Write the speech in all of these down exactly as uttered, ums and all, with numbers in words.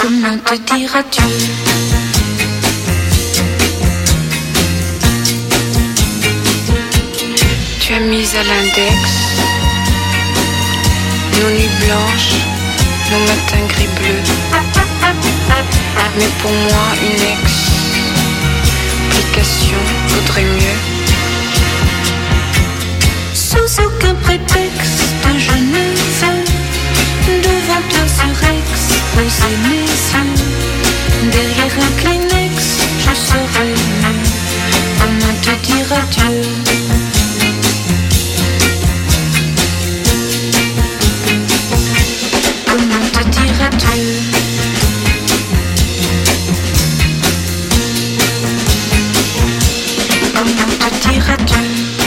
Comment te dire adieu? Tu as mis à l'index nos nuits blanches, nos matins gris bleus. Mais pour moi, une explication vaudrait mieux. Sous aucun prétexte, je ne veux devant toi ce Rex poser mes yeux. Derrière un Kleenex, je serai mieux. Comment te dire adieu? Comment te dire adieu? Comment te dire adieu?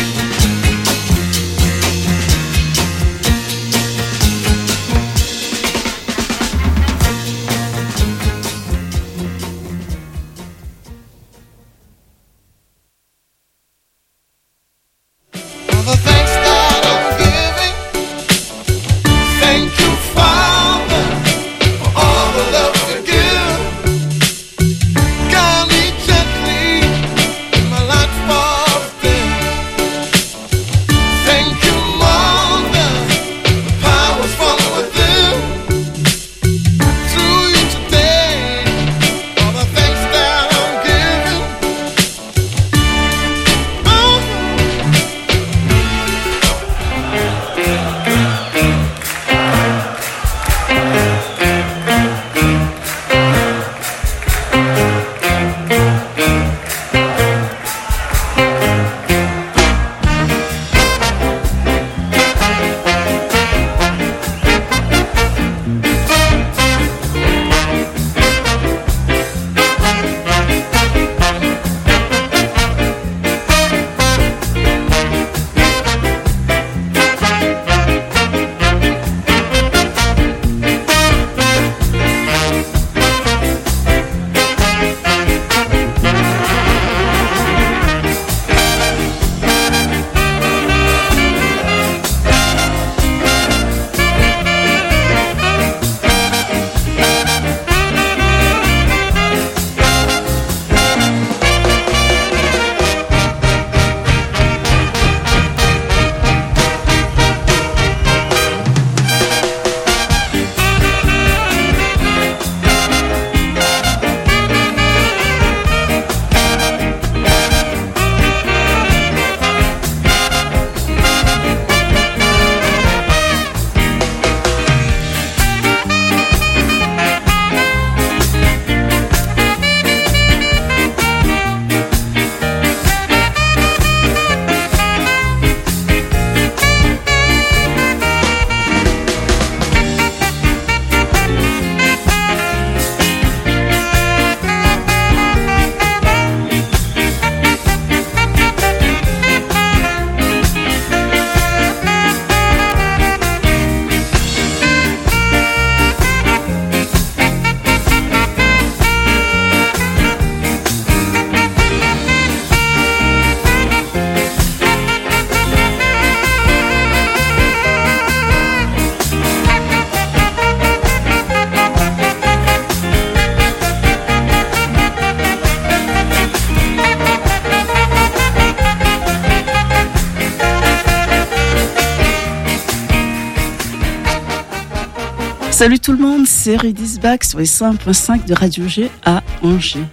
Salut tout le monde, c'est Rudis Back sur les cent un virgule cinq de Radio G à Angers.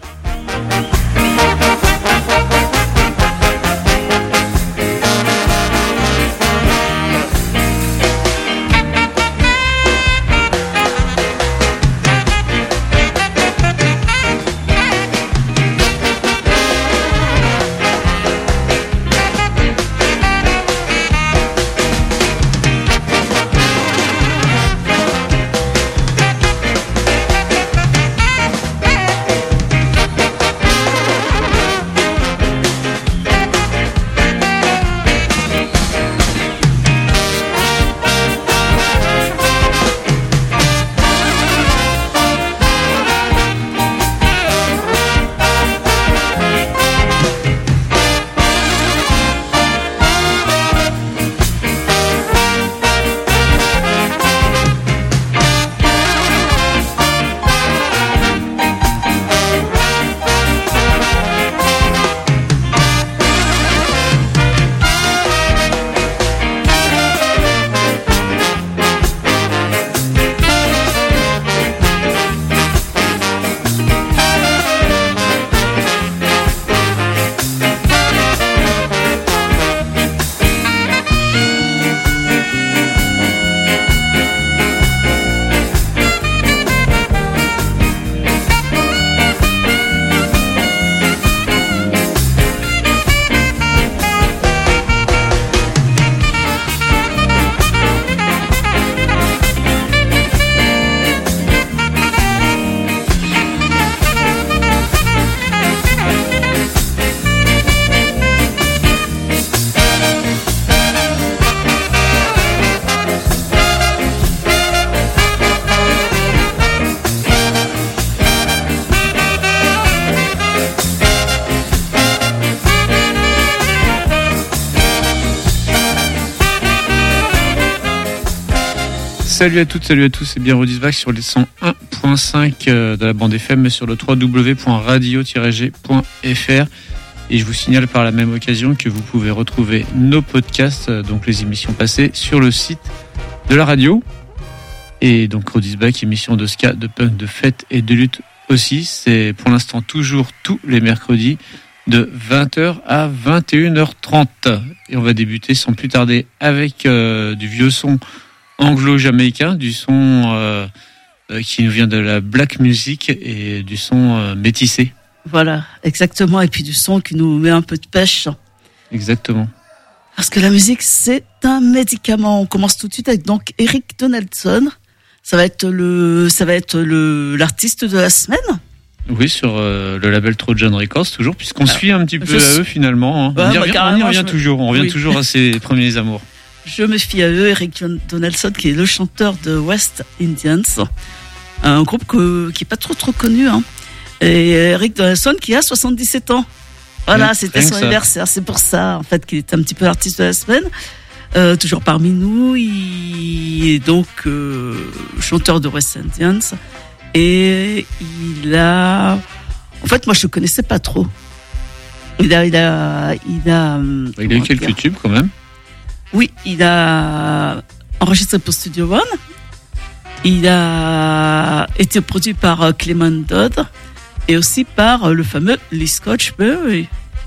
Salut à toutes, salut à tous, et bien Rodisback sur les cent un virgule cinq de la bande F M, mais sur le w w w point radio tiret g point f r. Et je vous signale par la même occasion que vous pouvez retrouver nos podcasts, donc les émissions passées, sur le site de la radio. Et donc Rodisback, émission de ska, de punk, de fête et de lutte aussi. C'est pour l'instant toujours tous les mercredis de vingt heures à vingt et une heures trente. Et on va débuter sans plus tarder avec euh, du vieux son anglo-jamaïcain, du son euh, euh, qui nous vient de la black music et du son euh, métissé. Voilà, exactement. Et puis du son qui nous met un peu de pêche. Exactement. Parce que la musique, c'est un médicament. On commence tout de suite avec donc Eric Donaldson. Ça va être le, ça va être le, l'artiste de la semaine. Oui, sur euh, le label Trojan Records, toujours, puisqu'on Alors, suit un petit peu je... à eux finalement. Hein. Ouais, on y bah, revient, on y revient toujours, on revient oui. toujours à ses premiers amours. Je me fie à eux, Eric Donaldson, qui est le chanteur de West Indians, un groupe que, qui est pas trop trop connu, hein. Et Eric Donaldson qui a soixante-dix-sept ans. Voilà, oui, c'était son anniversaire. C'est pour ça, en fait, qu'il est un petit peu l'artiste de la semaine. Euh, toujours parmi nous. Il est donc euh, chanteur de West Indians. Et il a... En fait, moi, je ne connaissais pas trop. Il a... Il a, il a, il a eu quelques dire. tubes, quand même. Oui, il a enregistré pour Studio One. Il a été produit par Clement Dodd et aussi par le fameux Lee Scratch Perry.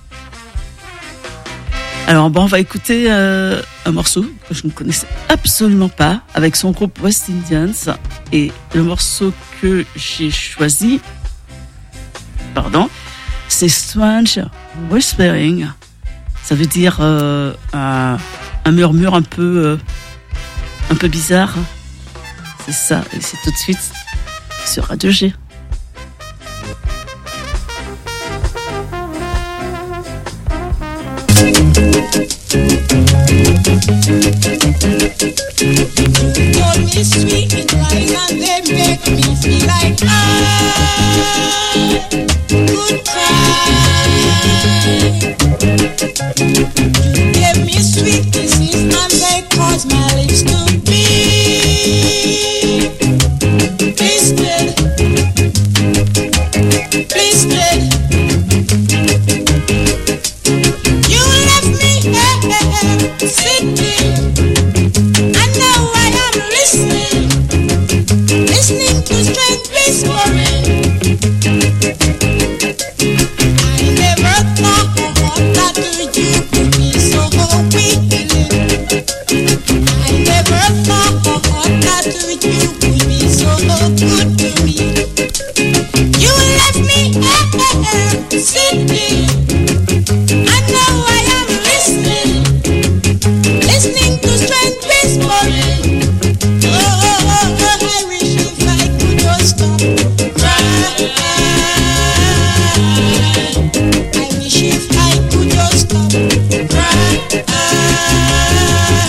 Alors, bon, on va écouter euh, un morceau que je ne connaissais absolument pas avec son groupe West Indians. Et le morceau que j'ai choisi, pardon, c'est Strange Whispering. Ça veut dire euh, un, un murmure un peu, euh, un peu bizarre. C'est ça, et c'est tout de suite sur Radio G.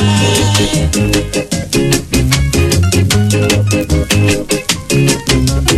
Thank you.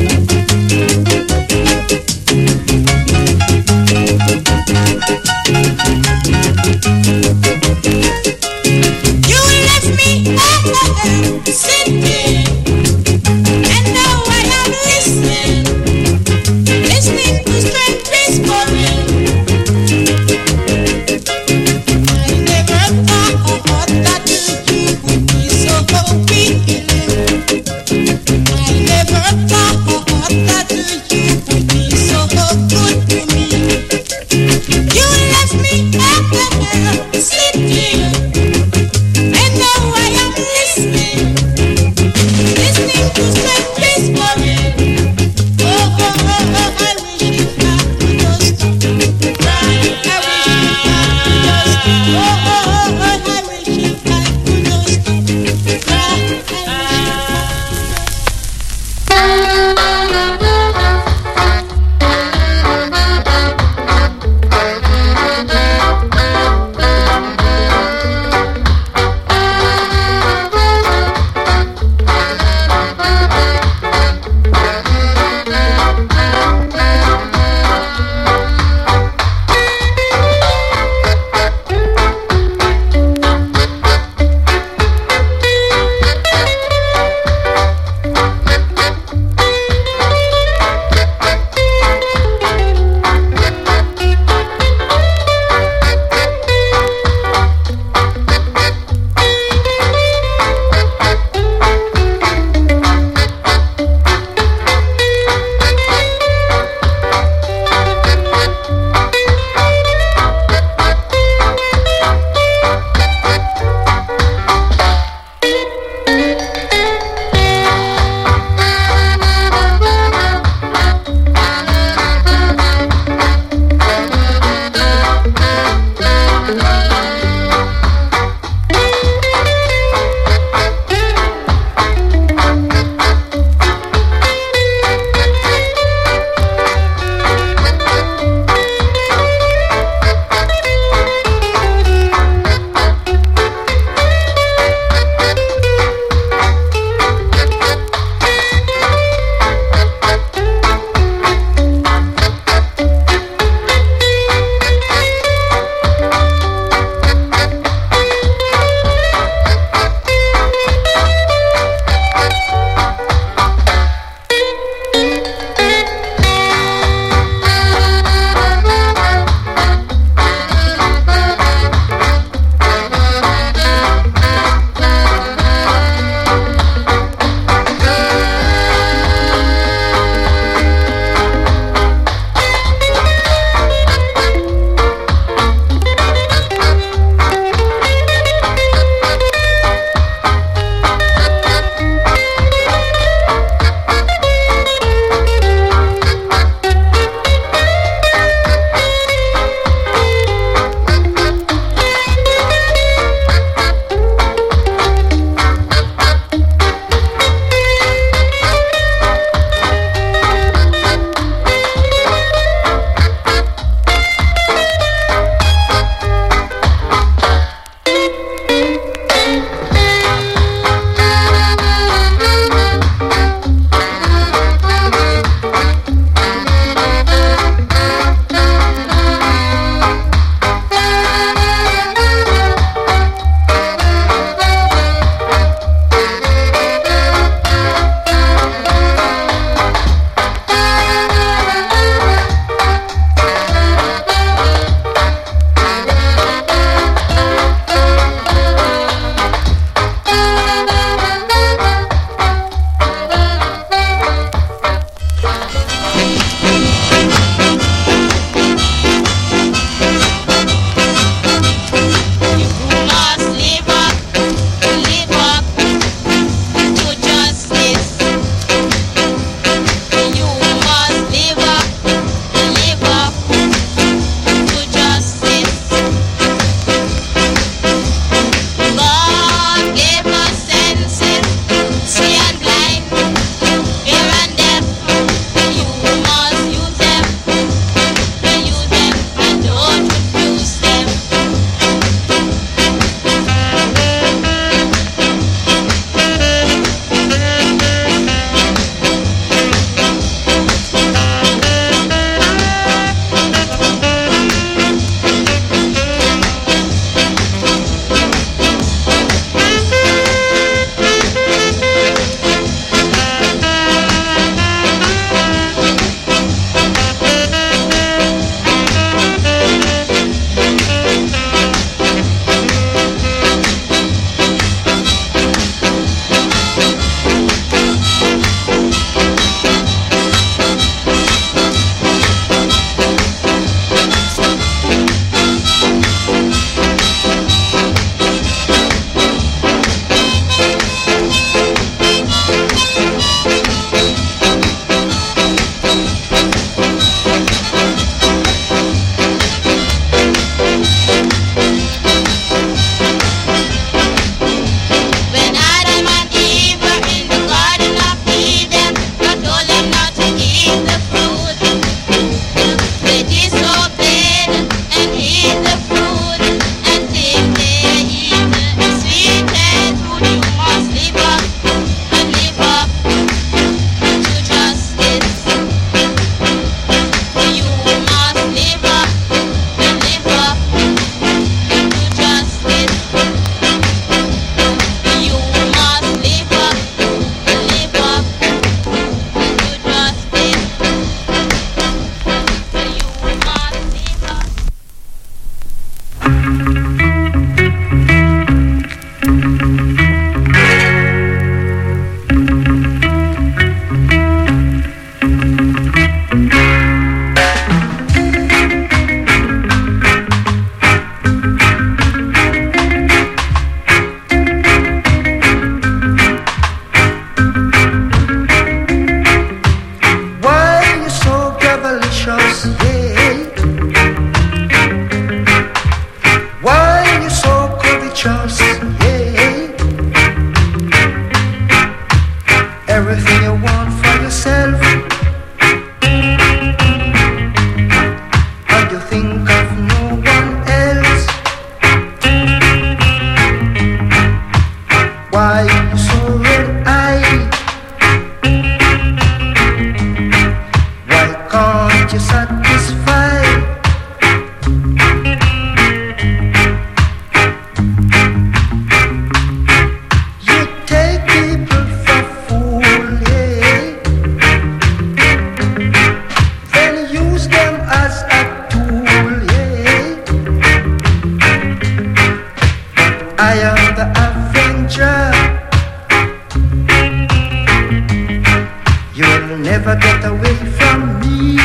get away from me.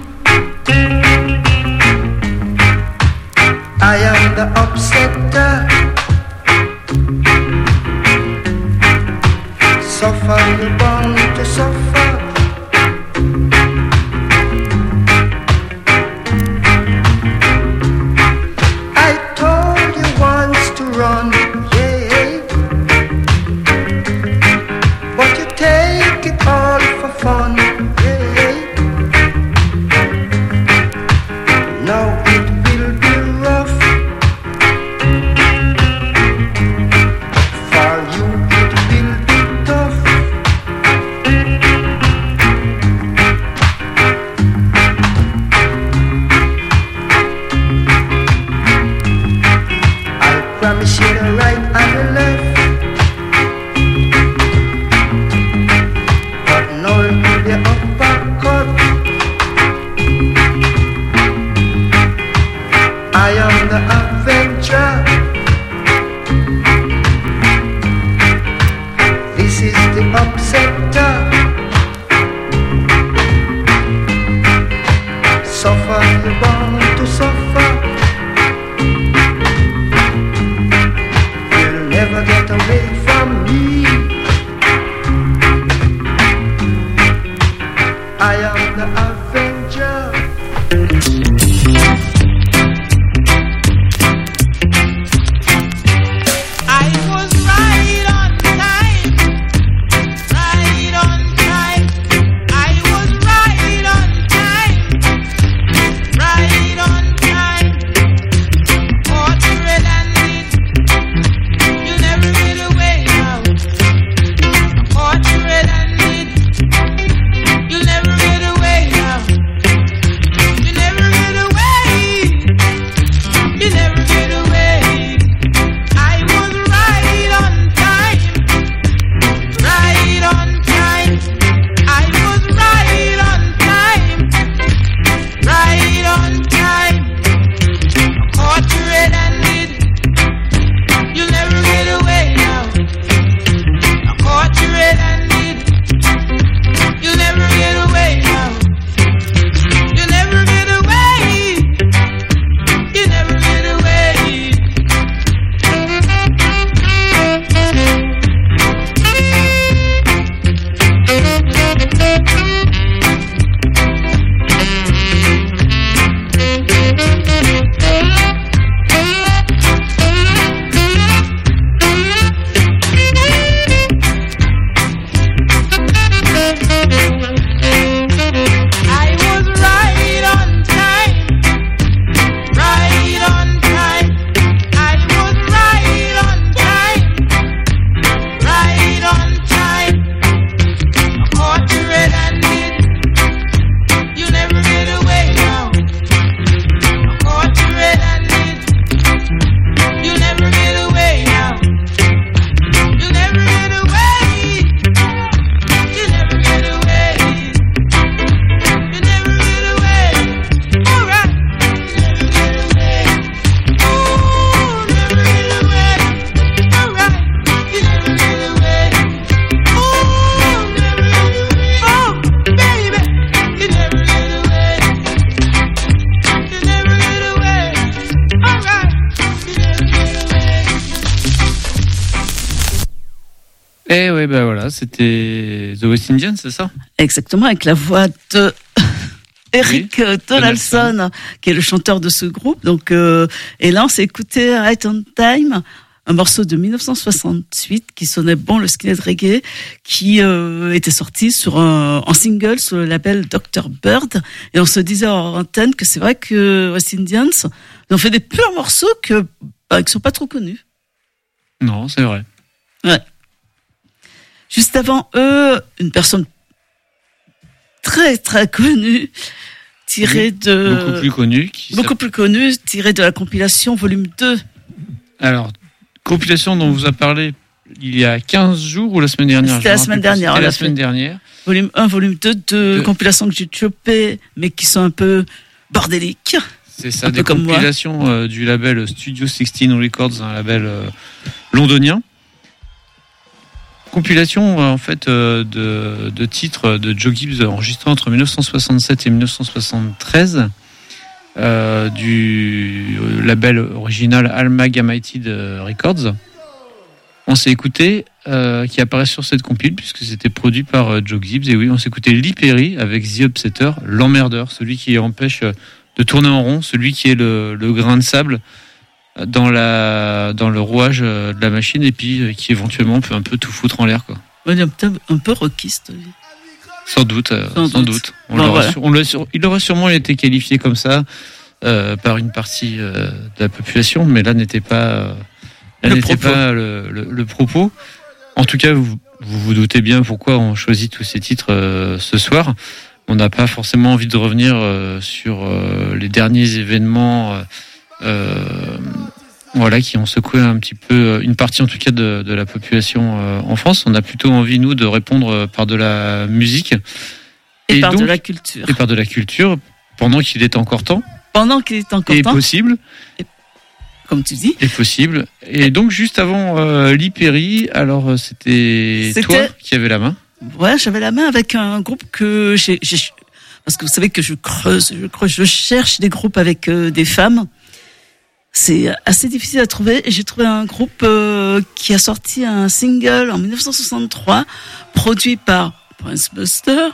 I am the upsetter. Suffer, you're born to suffer. I told you once to run, yeah, but you take it all for fun, yeah. Now it will be rough for you, it will be tough. I promise you the right and the left, but no to the uppercut. I am the avenger. This is the upsetter. Suffer, you're born to suffer. You'll never get away from me. I am the avenger. I was right on time, right on time. I was right on time, right on time. Caught red-handed, you never get away now. Caught red-handed, you never get away now. You never get away, you never get away. I was right on time, right on time. I was right on time, right on time. Caught red-handed, you'll never get away now. Caught red-handed, you'll never get away now. You'll never get away, you never get away. I was right on time, right on time. I was right on time, right on time. Caught red-handed, you never get away now. Caught red-handed, you never get away now. You never get away, you never get away. You never get away. All right. You never get away. Oh, never get away. All right. You never get away. Oh, never get away. Oh, baby. You never get away. You never get away. All right. You never get away. Eh ouais, bah voilà, c'était The West Indians, c'est ça? Exactement, avec la voix de Eric Oui, euh, Donaldson, qui est le chanteur de ce groupe. Donc, euh, et là, on s'est écouté Right on Time, un morceau de dix-neuf cent soixante-huit qui sonnait bon, le skinhead reggae, qui euh, était sorti sur un, en single sur le label docteur Bird. Et on se disait en antenne que c'est vrai que West Indians ont fait des purs morceaux que, bah, qui sont pas trop connus. Non, c'est vrai. Ouais. Juste avant eux, une personne très très connue, tirée de... Beaucoup plus connu. Qui Beaucoup plus connue, tirée de la compilation volume deux. Alors, compilation dont on vous a parlé il y a quinze jours ou la semaine dernière? C'était la semaine dernière. C'était la semaine dernière. Volume un, volume deux, de De- compilations que j'ai chopées, mais qui sont un peu bordéliques. C'est ça, Un des peu comme moi. compilations euh, du label Studio seize Records, un label euh, londonien. Compilation en fait euh, de, de titres de Joe Gibbs enregistrés entre dix-neuf cent soixante-sept et dix-neuf cent soixante-treize euh, du label original Amalgamated Records. On s'est écouté euh, qui apparaît sur cette compile puisque c'était produit par euh, Joe Gibbs, et oui, on s'est écouté Lee Perry avec The Upsetter, l'emmerdeur, celui qui empêche de tourner en rond, celui qui est le, le grain de sable dans la dans le rouage de la machine, et puis qui éventuellement peut un peu tout foutre en l'air, quoi. Ouais, il est un peu, un peu rockiste. lui. Sans doute, euh, Sans sans, doute. doute. On Bon, l'aurait voilà. sur- on l'aurait sur- il aurait sûrement été qualifié comme ça euh, par une partie euh, de la population, mais là n'était pas euh, là Le n'était propos. pas le, le, le propos. En tout cas, vous, vous vous doutez bien pourquoi on choisit tous ces titres euh, ce soir. On n'a pas forcément envie de revenir euh, sur euh, les derniers événements euh, euh, voilà, qui ont secoué un petit peu, une partie en tout cas de, de la population euh, en France. On a plutôt envie, nous, de répondre euh, par de la musique Et, par donc- de la culture. et par de la culture, pendant qu'il est encore temps, Pendant qu'il est encore et temps, possible, comme tu dis, et possible. Et donc, juste avant euh, Lee Perry, alors euh, c'était C'était- toi qui avais la main. ouais, j'avais la main avec un groupe que j'ai, j'ai- parce que vous savez que je creuse, je creuse, je cherche des groupes avec euh, des femmes. C'est assez difficile à trouver, et j'ai trouvé un groupe euh, qui a sorti un single en dix-neuf cent soixante-trois, produit par Prince Buster.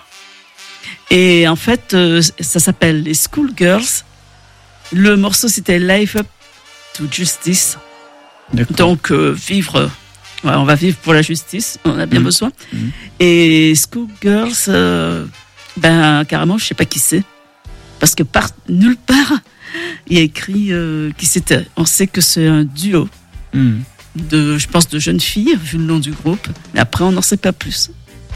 Et en fait, euh, ça s'appelle les Schoolgirls. Le morceau, c'était Life Up to Justice. D'accord. Donc, euh, vivre, ouais, on va vivre pour la justice, on en a bien Mhm. besoin. Mhm. Et Schoolgirls, euh, ben, carrément, je sais pas qui c'est. Parce que par, nulle part, il y a écrit euh, qui c'était. On sait que c'est un duo Hmm. de, je pense, de jeunes filles, vu le nom du groupe. Mais après, on n'en sait pas plus.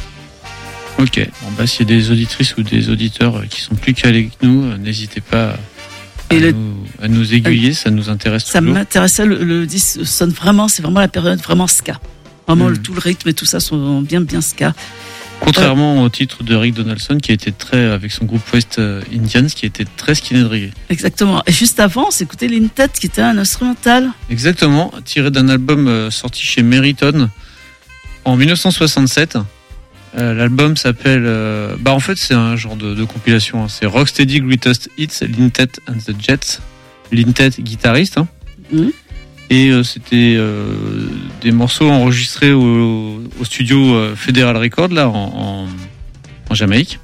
Ok. Bon, bah, s'il y a des auditrices ou des auditeurs euh, qui sont plus calés que nous, euh, n'hésitez pas à, Et le- nous, à nous aiguiller, ça nous intéresse Ça toujours. m'intéressait, le, le disque sonne vraiment, c'est vraiment la période vraiment ska. Vraiment, Mhm. le, tout le rythme et tout ça sont bien, bien ska. Contrairement au titre de Rick Donaldson, qui était très, avec son groupe West euh, Indians, qui était très skinhead reggae. Exactement. Et juste avant, on s'écoutait Lintet, qui était un instrumental. Exactement, tiré d'un album euh, sorti chez Meriton en dix-neuf cent soixante-sept. Euh, L'album s'appelle, euh, bah en fait c'est un genre de, de compilation. Hein. C'est Rocksteady Greatest Hits, Lintet and the Jets. Lintet guitariste. Hein. Mhm. Et euh, c'était euh, des morceaux enregistrés au, au studio euh, Federal Records là en, en, en Jamaïque.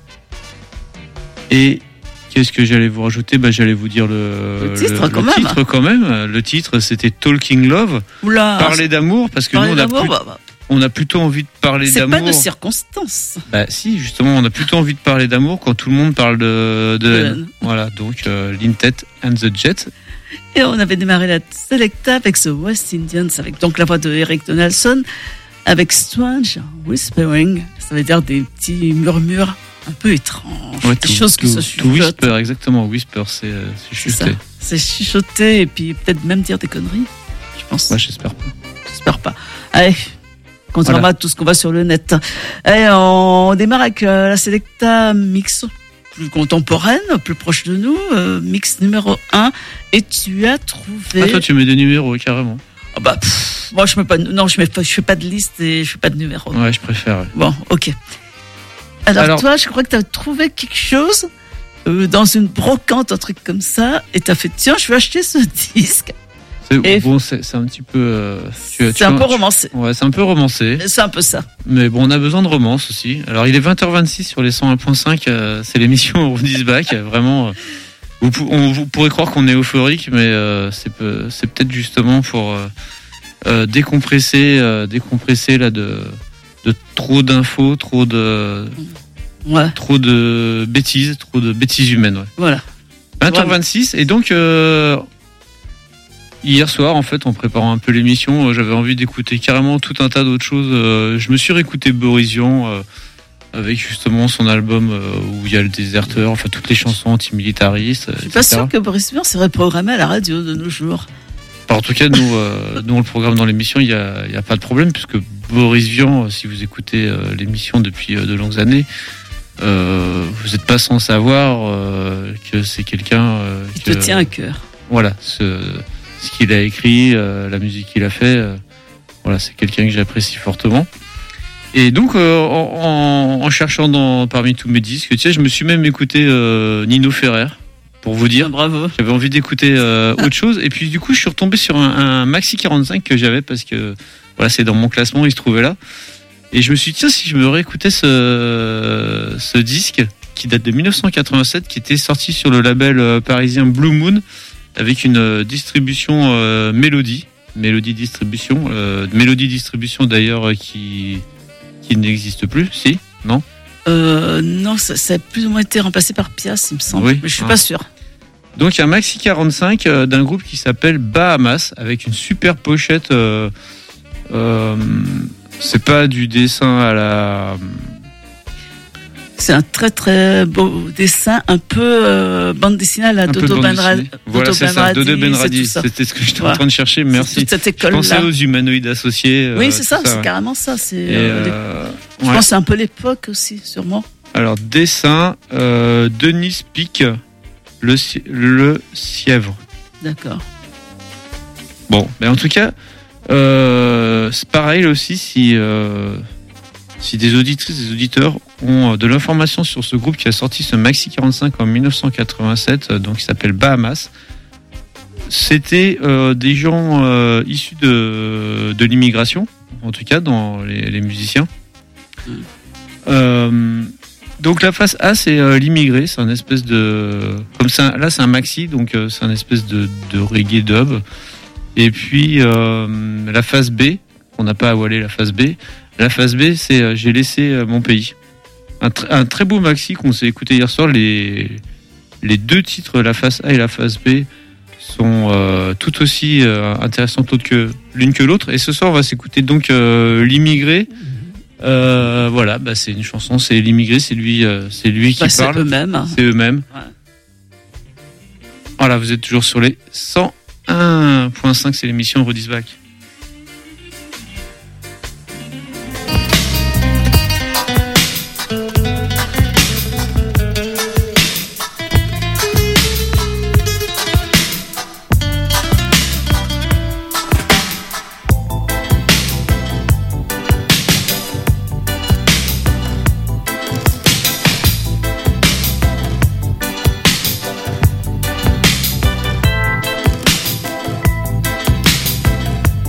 Et qu'est-ce que j'allais vous rajouter? Bah j'allais vous dire le, Le titre, quand même. titre quand même. Le titre c'était Talking Love. Oula. Parler d'amour, parce que parler nous on a, d'amour, plus- bah, bah, on a plutôt envie de parler c'est d'amour. pas de circonstance. Bah si, justement, on a plutôt envie de parler d'amour quand tout le monde parle de, de De haine. haine. Voilà, donc euh, Lintet and the Jet. Et on avait démarré la Selecta avec The West Indians, avec donc la voix de Eric Donaldson, avec Strange Whispering, ça veut dire des petits murmures un peu étranges, Ouais, des tout- choses qui tout- se tout chuchotent. whisper, exactement. Whisper, c'est euh, c'est C'est ça. chuchoté. C'est chuchoter et puis peut-être même dire des conneries, je pense. Moi, j'espère pas. J'espère pas. Allez, contrairement Voilà. à tout ce qu'on voit sur le net. Allez, on démarre avec euh, la Selecta mix plus contemporaine, plus proche de nous, euh, mix numéro un. Et tu as trouvé... Ah, toi, tu mets des numéros, carrément. Ah bah, pff, moi, je mets pas, de- non, je mets pas, je fais pas de liste et je fais pas de numéro. Ouais, je préfère. ouais. Bon, ok. Alors, Alors- toi, je crois que tu as trouvé quelque chose euh, dans une brocante, un truc comme ça, et tu as fait, tiens, je vais acheter ce disque. C'est Et- bon, c'est c'est un petit peu. euh, tu- tu C'est un vois, peu tu- romancé. Ouais, c'est un peu romancé. C'est un peu ça. Mais bon, on a besoin de romance aussi. Alors, il est vingt heures vingt-six sur les cent un point cinq. euh, c'est l'émission Rudy's Back. euh, Vraiment, euh, vous, pou- on, vous pourrez croire qu'on est euphorique, mais euh, c'est peu- c'est peut-être justement pour euh, euh, décompresser, euh, décompresser là de, de trop d'infos, trop de, Ouais, trop de bêtises, trop de bêtises humaines. Ouais. voilà. vingt heures vingt-six. Et donc, euh, hier soir, en fait, en préparant un peu l'émission, euh, j'avais envie d'écouter carrément tout un tas d'autres choses. Euh, je me suis réécouté Boris Vian, euh, avec justement son album euh, où il y a le déserteur, enfin toutes les chansons antimilitaristes, euh, Je suis pas et cetera. sûr que Boris Vian serait programmé à la radio de nos jours. Enfin, en tout cas, nous, euh, nous on le programme dans l'émission, il n'y a, il y a pas de problème, puisque Boris Vian, euh, si vous écoutez euh, l'émission depuis euh, de longues années, euh, vous n'êtes pas sans savoir euh, que c'est quelqu'un euh, Il que, te tient à cœur. voilà, ce, ce qu'il a écrit, euh, la musique qu'il a fait, euh, voilà, c'est quelqu'un que j'apprécie fortement. Et donc, euh, en, en, en cherchant dans, parmi tous mes disques, tu sais, je me suis même écouté euh, Nino Ferrer, pour vous dire. Ah, bravo. J'avais envie d'écouter euh, autre chose. Et puis, du coup, je suis retombé sur un, un Maxi quarante-cinq que j'avais parce que voilà, c'est dans mon classement, il se trouvait là. Et je me suis dit, tiens, si je me réécoutais ce, ce disque qui date de dix-neuf cent quatre-vingt-sept, qui était sorti sur le label euh, parisien Blue Moon, avec une euh, distribution euh, Mélodie. Mélodie Distribution. Euh, Mélodie Distribution, d'ailleurs, euh, qui... qui n'existe plus, si, non euh, Non, ça, ça a plus ou moins été remplacé par Pias, il me semble, oui, mais je suis hein. pas sûr. Donc, il y a un Maxi quarante-cinq euh, d'un groupe qui s'appelle Bahamas, avec une super pochette. Euh, euh, c'est pas du dessin à la... C'est un très très beau dessin, un peu euh, bande dessinée à la un peu Dodo de bande Benradi. dessinée. Voilà, c'est ça, Dodo Benradi. C'était ce que j'étais Voilà. en train de chercher, merci. C'est toute cette Je école-là. pensais aux humanoïdes associés. euh, Oui, c'est ça, tout c'est ouais. carrément ça. C'est, Et, euh, les- euh, Je ouais. pense que c'est un peu l'époque aussi, sûrement. Alors, dessin, euh, Denis Pic, le, Si- le Sièvre. D'accord. Bon, mais en tout cas, euh, c'est pareil là aussi si, euh, si des auditrices, des auditeurs ont de l'information sur ce groupe qui a sorti ce Maxi quarante-cinq en dix-neuf cent quatre-vingt-sept, euh, donc qui s'appelle Bahamas. C'était euh, des gens euh, issus de, de l'immigration, en tout cas dans les, les musiciens. Euh, donc la face A, c'est euh, l'immigré, c'est un espèce de... Comme ça, là c'est un maxi, donc euh, c'est un espèce de, de reggae dub. Et puis euh, la face B, on n'a pas à voiler la face B. La face B, c'est euh, J'ai laissé euh, mon pays. Un, tr- un très beau maxi qu'on s'est écouté hier soir. Les, les deux titres, la face A et la face B, sont euh, tout aussi euh, intéressantes l'autre que, l'une que l'autre. Et ce soir, on va s'écouter donc euh, l'immigré. Euh, voilà, bah, c'est une chanson, c'est l'immigré, c'est lui, euh, c'est lui qui Bah, c'est parle. eux-mêmes. hein. C'est eux-mêmes. Ouais. Voilà, vous êtes toujours sur les cent un virgule cinq, c'est l'émission Rodisback. J'ai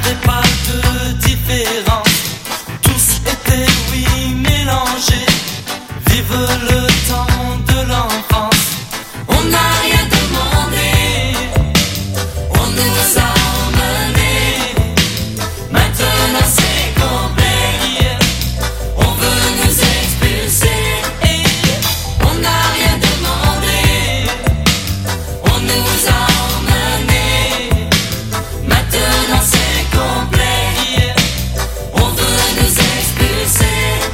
sentait pas de différence. Tous étaient, oui, mélangés. Vive le temps de l'enfance. On n'a rien demandé, on nous a emmenés. Maintenant c'est complet, on veut nous expulser. On n'a rien demandé, on nous a emmenés. Maintenant c'est complet, on veut nous expulser.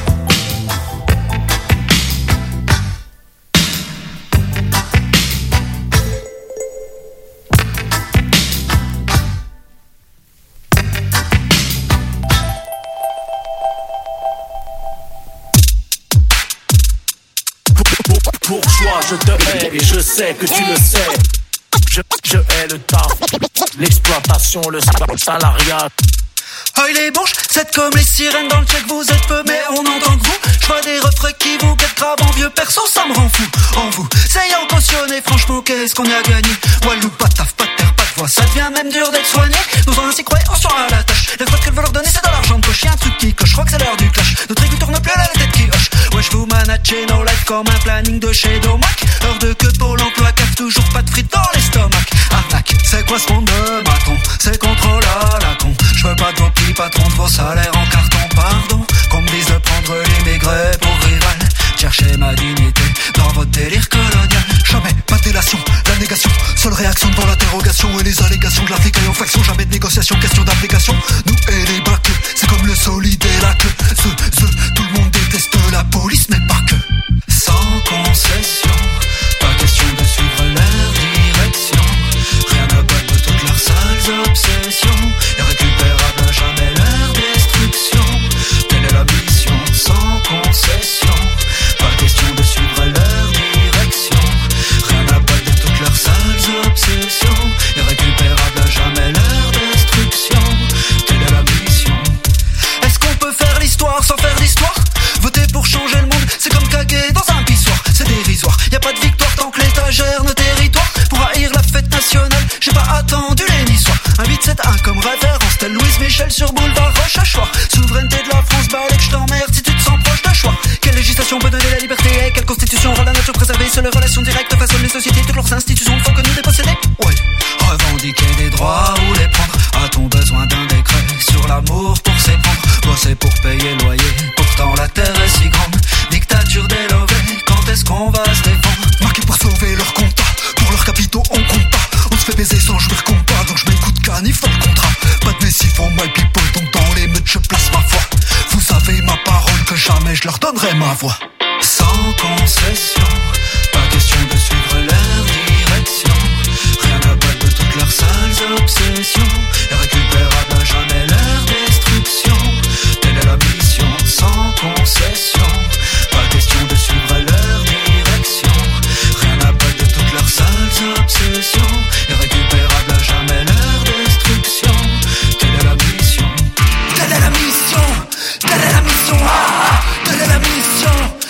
Bourgeois, je te hais et je sais que tu le sais. Je, je hais le taf, l'exploitation, le salariat. Oh les bourges, c'est comme les sirènes dans le check, vous êtes peu mais on entend que vous. Je vois des refrains qui vous guettent grave en vieux perso, ça me rend fou. En vous, ayant cautionné, franchement qu'est-ce qu'on a gagné. Walou, pas de taf, pas de terre, pas de voix, ça devient même dur d'être soigné. Nous en ainsi croyons, on sera à la tâche. Les fois qu'elle veut leur donner c'est de l'argent de poche, y'a un truc qui coche, je crois que c'est l'heure du clash. Notre aigu tourne plus, elle a la tête qui hoche. Ouais je vous managez nos lives comme un planning de chez Domac. Heure de queue pour l'emploi, cave toujours pas de frites dans l'estomac. Arnaque, c'est quoi ce monde de bâton, c'est contrôle à la con. Je veux pas de vos petits patrons, de vos salaires en carton, pardon. Qu'on me dise de prendre l'immigré pour rival. Cherchez ma dignité dans votre délire colonial. Jamais pas de délation, la négation. Seule réaction devant l'interrogation et les allégations de l'Afrique en faction. Jamais de négociation, question d'application. Nous et les bacs, c'est comme le solide et la queue. Ce, ce, tout le monde déteste la police, mais pas que. Sans concession, pas question de suivre leur direction. Rien à battre de toutes leurs sales obsessions. Irrécupérable, jamais leur destruction. Telle est la mission, sans concession. Pas question de suivre leur direction. Rien à battre de toutes leurs sales obsessions. Irrécupérable, jamais leur destruction. Telle est la mission. Est-ce qu'on peut faire l'histoire sans faire d'histoire? Voter pour changer le monde, c'est comme caguer dans un pissoir. C'est dérisoire, y a pas de victoire tant que l'État gère nos territoires. Pour haïr la fête nationale, j'ai pas attendu les niçois. Un huit sept un comme référence, tel Louise Michel sur boulevard Rochechouart. Souveraineté de la France, balèque, je t'emmerde si tu te sens proche de choix. Quelle législation peut donner la liberté et quelle constitution rend la nature préservée? Seules relations directes façonnent les sociétés, toutes leurs institutions font que nous déposséder. Ouais, revendiquer des droits ou les prendre. A-t-on besoin d'un décret sur l'amour pour s'éprendre? Bosser pour payer le loyer, pourtant la terre est si grande. Dictature délobée, quand est-ce qu'on va se défendre? Marqués pour sauver leur compta, pour leurs capitaux on compte pas. On se fait baiser sans jouer compas, donc je m'écoute canif le contrat. Pas de messie for my people, donc dans les meutes je place ma foi. Vous avez ma parole que jamais je leur donnerai ma voix. Sans concession, pas question de suivre leur direction. Rien à battre de toutes leurs sales obsessions. Irrécupérable, jamais leur destruction. Telle est la mission, sans concession. Pas question de suivre leur direction. Rien à battre de toutes leurs sales obsessions. Irrécupérable, jamais leur destruction. Telle est la mission. Telle est la mission. Telle est la mission. Ah, telle est la mission.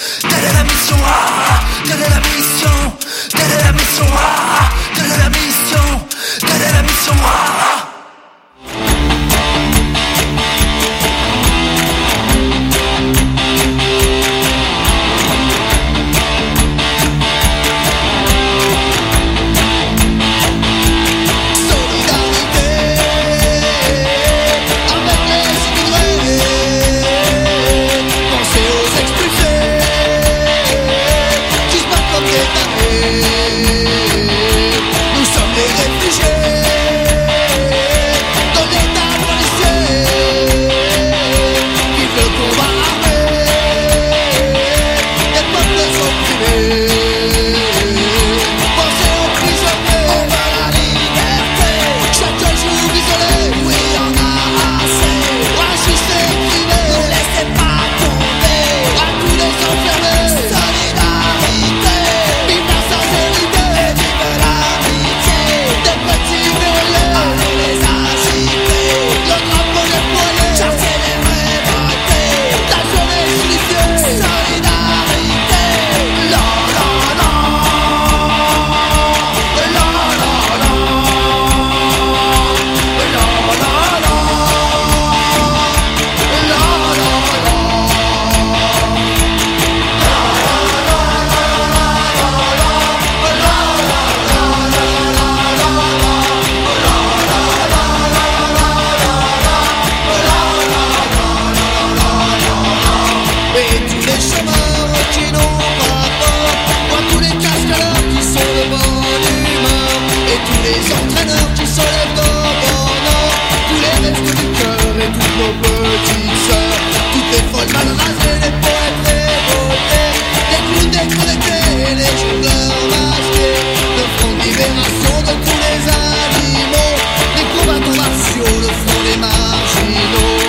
nos petites sœurs. Toutes les folles mal rasées, les poètes révoltés, les clowns déconnectés, les jongleurs masqués, le front de libération de tous les animaux, les combattants martiaux, le front des marginaux.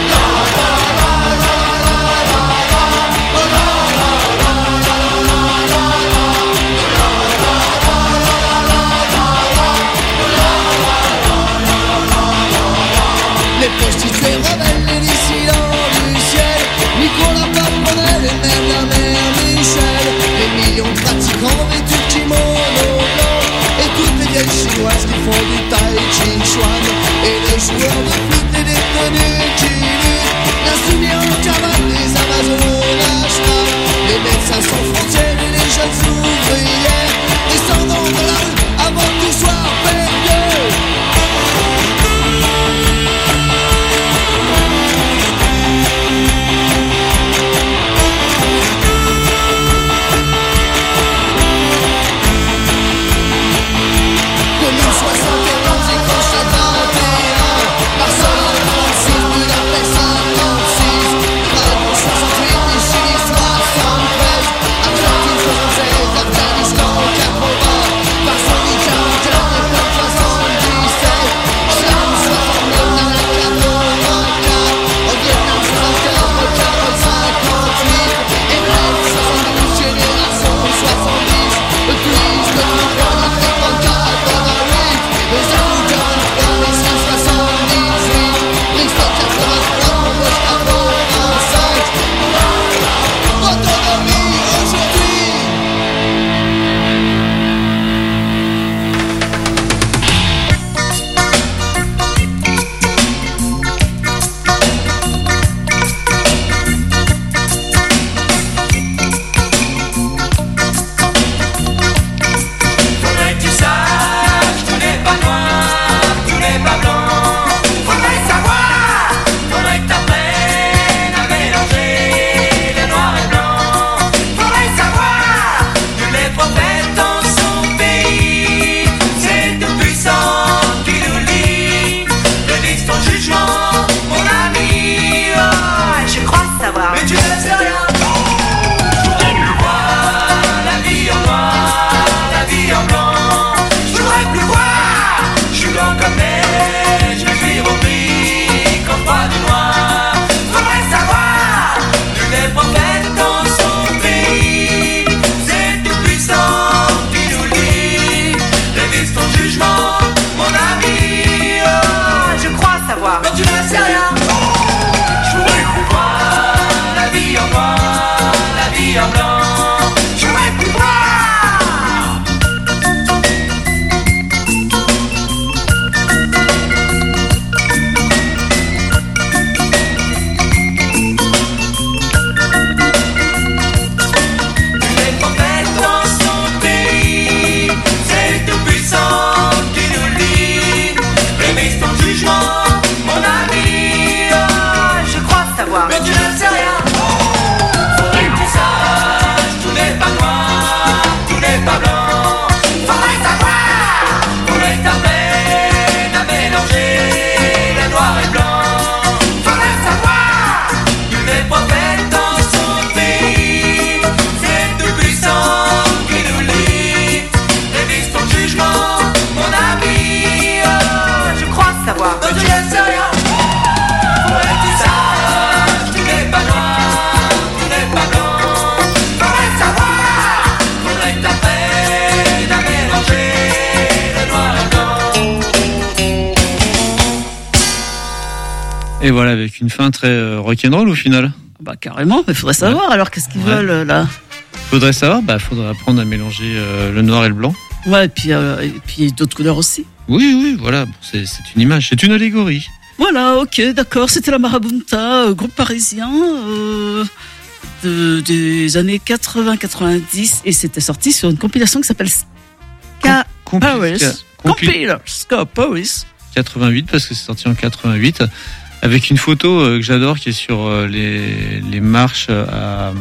Les prostituées rebelles, les dissidents du ciel, Nicolas Papronel et même la mère Michel, les millions de pratiquants vêtus de kimono blanc, et toutes les vieilles chinoises qui font du tai chi chuan, et les joueurs de flûte et des tenues qui luttent, l'insoumis en cavale, les amazones ashram, les médecins sans frontières et les jeunes ouvrières, descendant de la rue avant que tout soit perdu. Et voilà, avec une fin très euh, rock'n'roll au final. Bah carrément, mais faudrait savoir ouais. alors qu'est-ce qu'ils ouais. veulent là. Faudrait savoir, bah faudrait apprendre à mélanger euh, le noir et le blanc. Ouais, et puis, euh, et puis d'autres couleurs aussi. Oui, oui, voilà, bon, c'est, c'est une image, c'est une allégorie. Voilà, ok, d'accord, c'était la Marabunta, euh, groupe parisien euh, de, des années quatre-vingts quatre-vingt-dix, et c'était sorti sur une compilation qui s'appelle Ska Com- Paris. Compil- Ska Paris. quatre-vingt-huit, parce que c'est sorti en quatre-vingt-huit, avec une photo euh, que j'adore qui est sur euh, les, les marches à...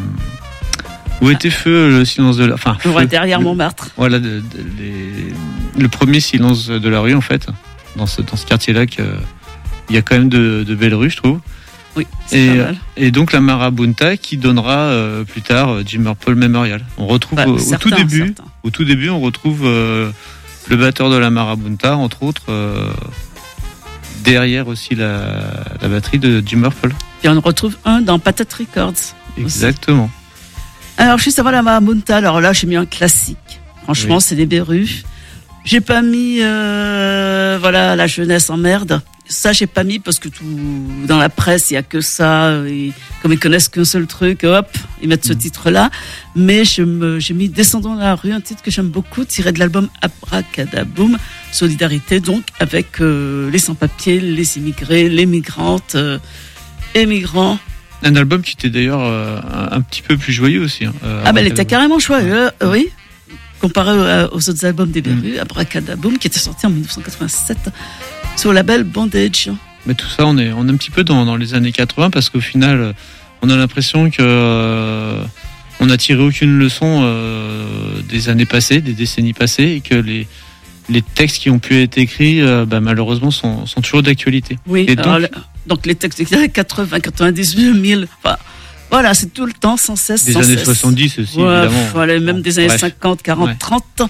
Où était feu le silence de la... Enfin, feu, derrière le, Montmartre. Voilà, de, de, les, le premier silence de la rue, en fait, dans ce, dans ce quartier-là que, il y a quand même de, de belles rues, je trouve. Oui, c'est Et, pas mal. et donc la Marabunta qui donnera euh, plus tard euh, Jim Purple Memorial. On retrouve Bah, au, au certains, tout début, certains. au tout début, on retrouve euh, le batteur de la Marabunta, entre autres, euh, derrière aussi la, la batterie de Jim Purple. Et on retrouve un dans Patate Records. aussi. Exactement. Alors, juste avant la Marabunta, alors là, j'ai mis un classique. Franchement, Oui. c'est des Berus. J'ai pas mis, euh, voilà, la jeunesse en merde. Ça, j'ai pas mis parce que tout, dans la presse, il y a que ça. Et comme ils connaissent qu'un seul truc, hop, ils mettent ce Mm. titre-là. Mais je me, j'ai mis Descendons de la rue, un titre que j'aime beaucoup, tiré de l'album Abracadaboum, Solidarité, donc, avec euh, les sans-papiers, les immigrés, les migrantes, euh, et migrants. Un album qui était d'ailleurs euh, un, un petit peu plus joyeux aussi. Hein, euh, Ah, ben, elle était Abracadaboum. carrément joyeux, euh, oui. Comparé aux, aux autres albums des Berus, mm. Abracadaboum, qui était sorti en dix-neuf cent quatre-vingt-sept sur le label Bandage. Mais tout ça, on est, on est un petit peu dans, dans les années quatre-vingts parce qu'au final, on a l'impression que euh, on n'a tiré aucune leçon euh, des années passées, des décennies passées, et que les, les textes qui ont pu être écrits, euh, bah, malheureusement, sont, sont toujours d'actualité. Oui, Et alors, donc, le- donc les textes des années quatre-vingts, quatre-vingt-dix, deux mille, enfin, voilà, c'est tout le temps, sans cesse, des sans années cesse. soixante-dix aussi, Ouais, évidemment. voilà, même Bon, des années bref. cinquante, quarante, Ouais. trente.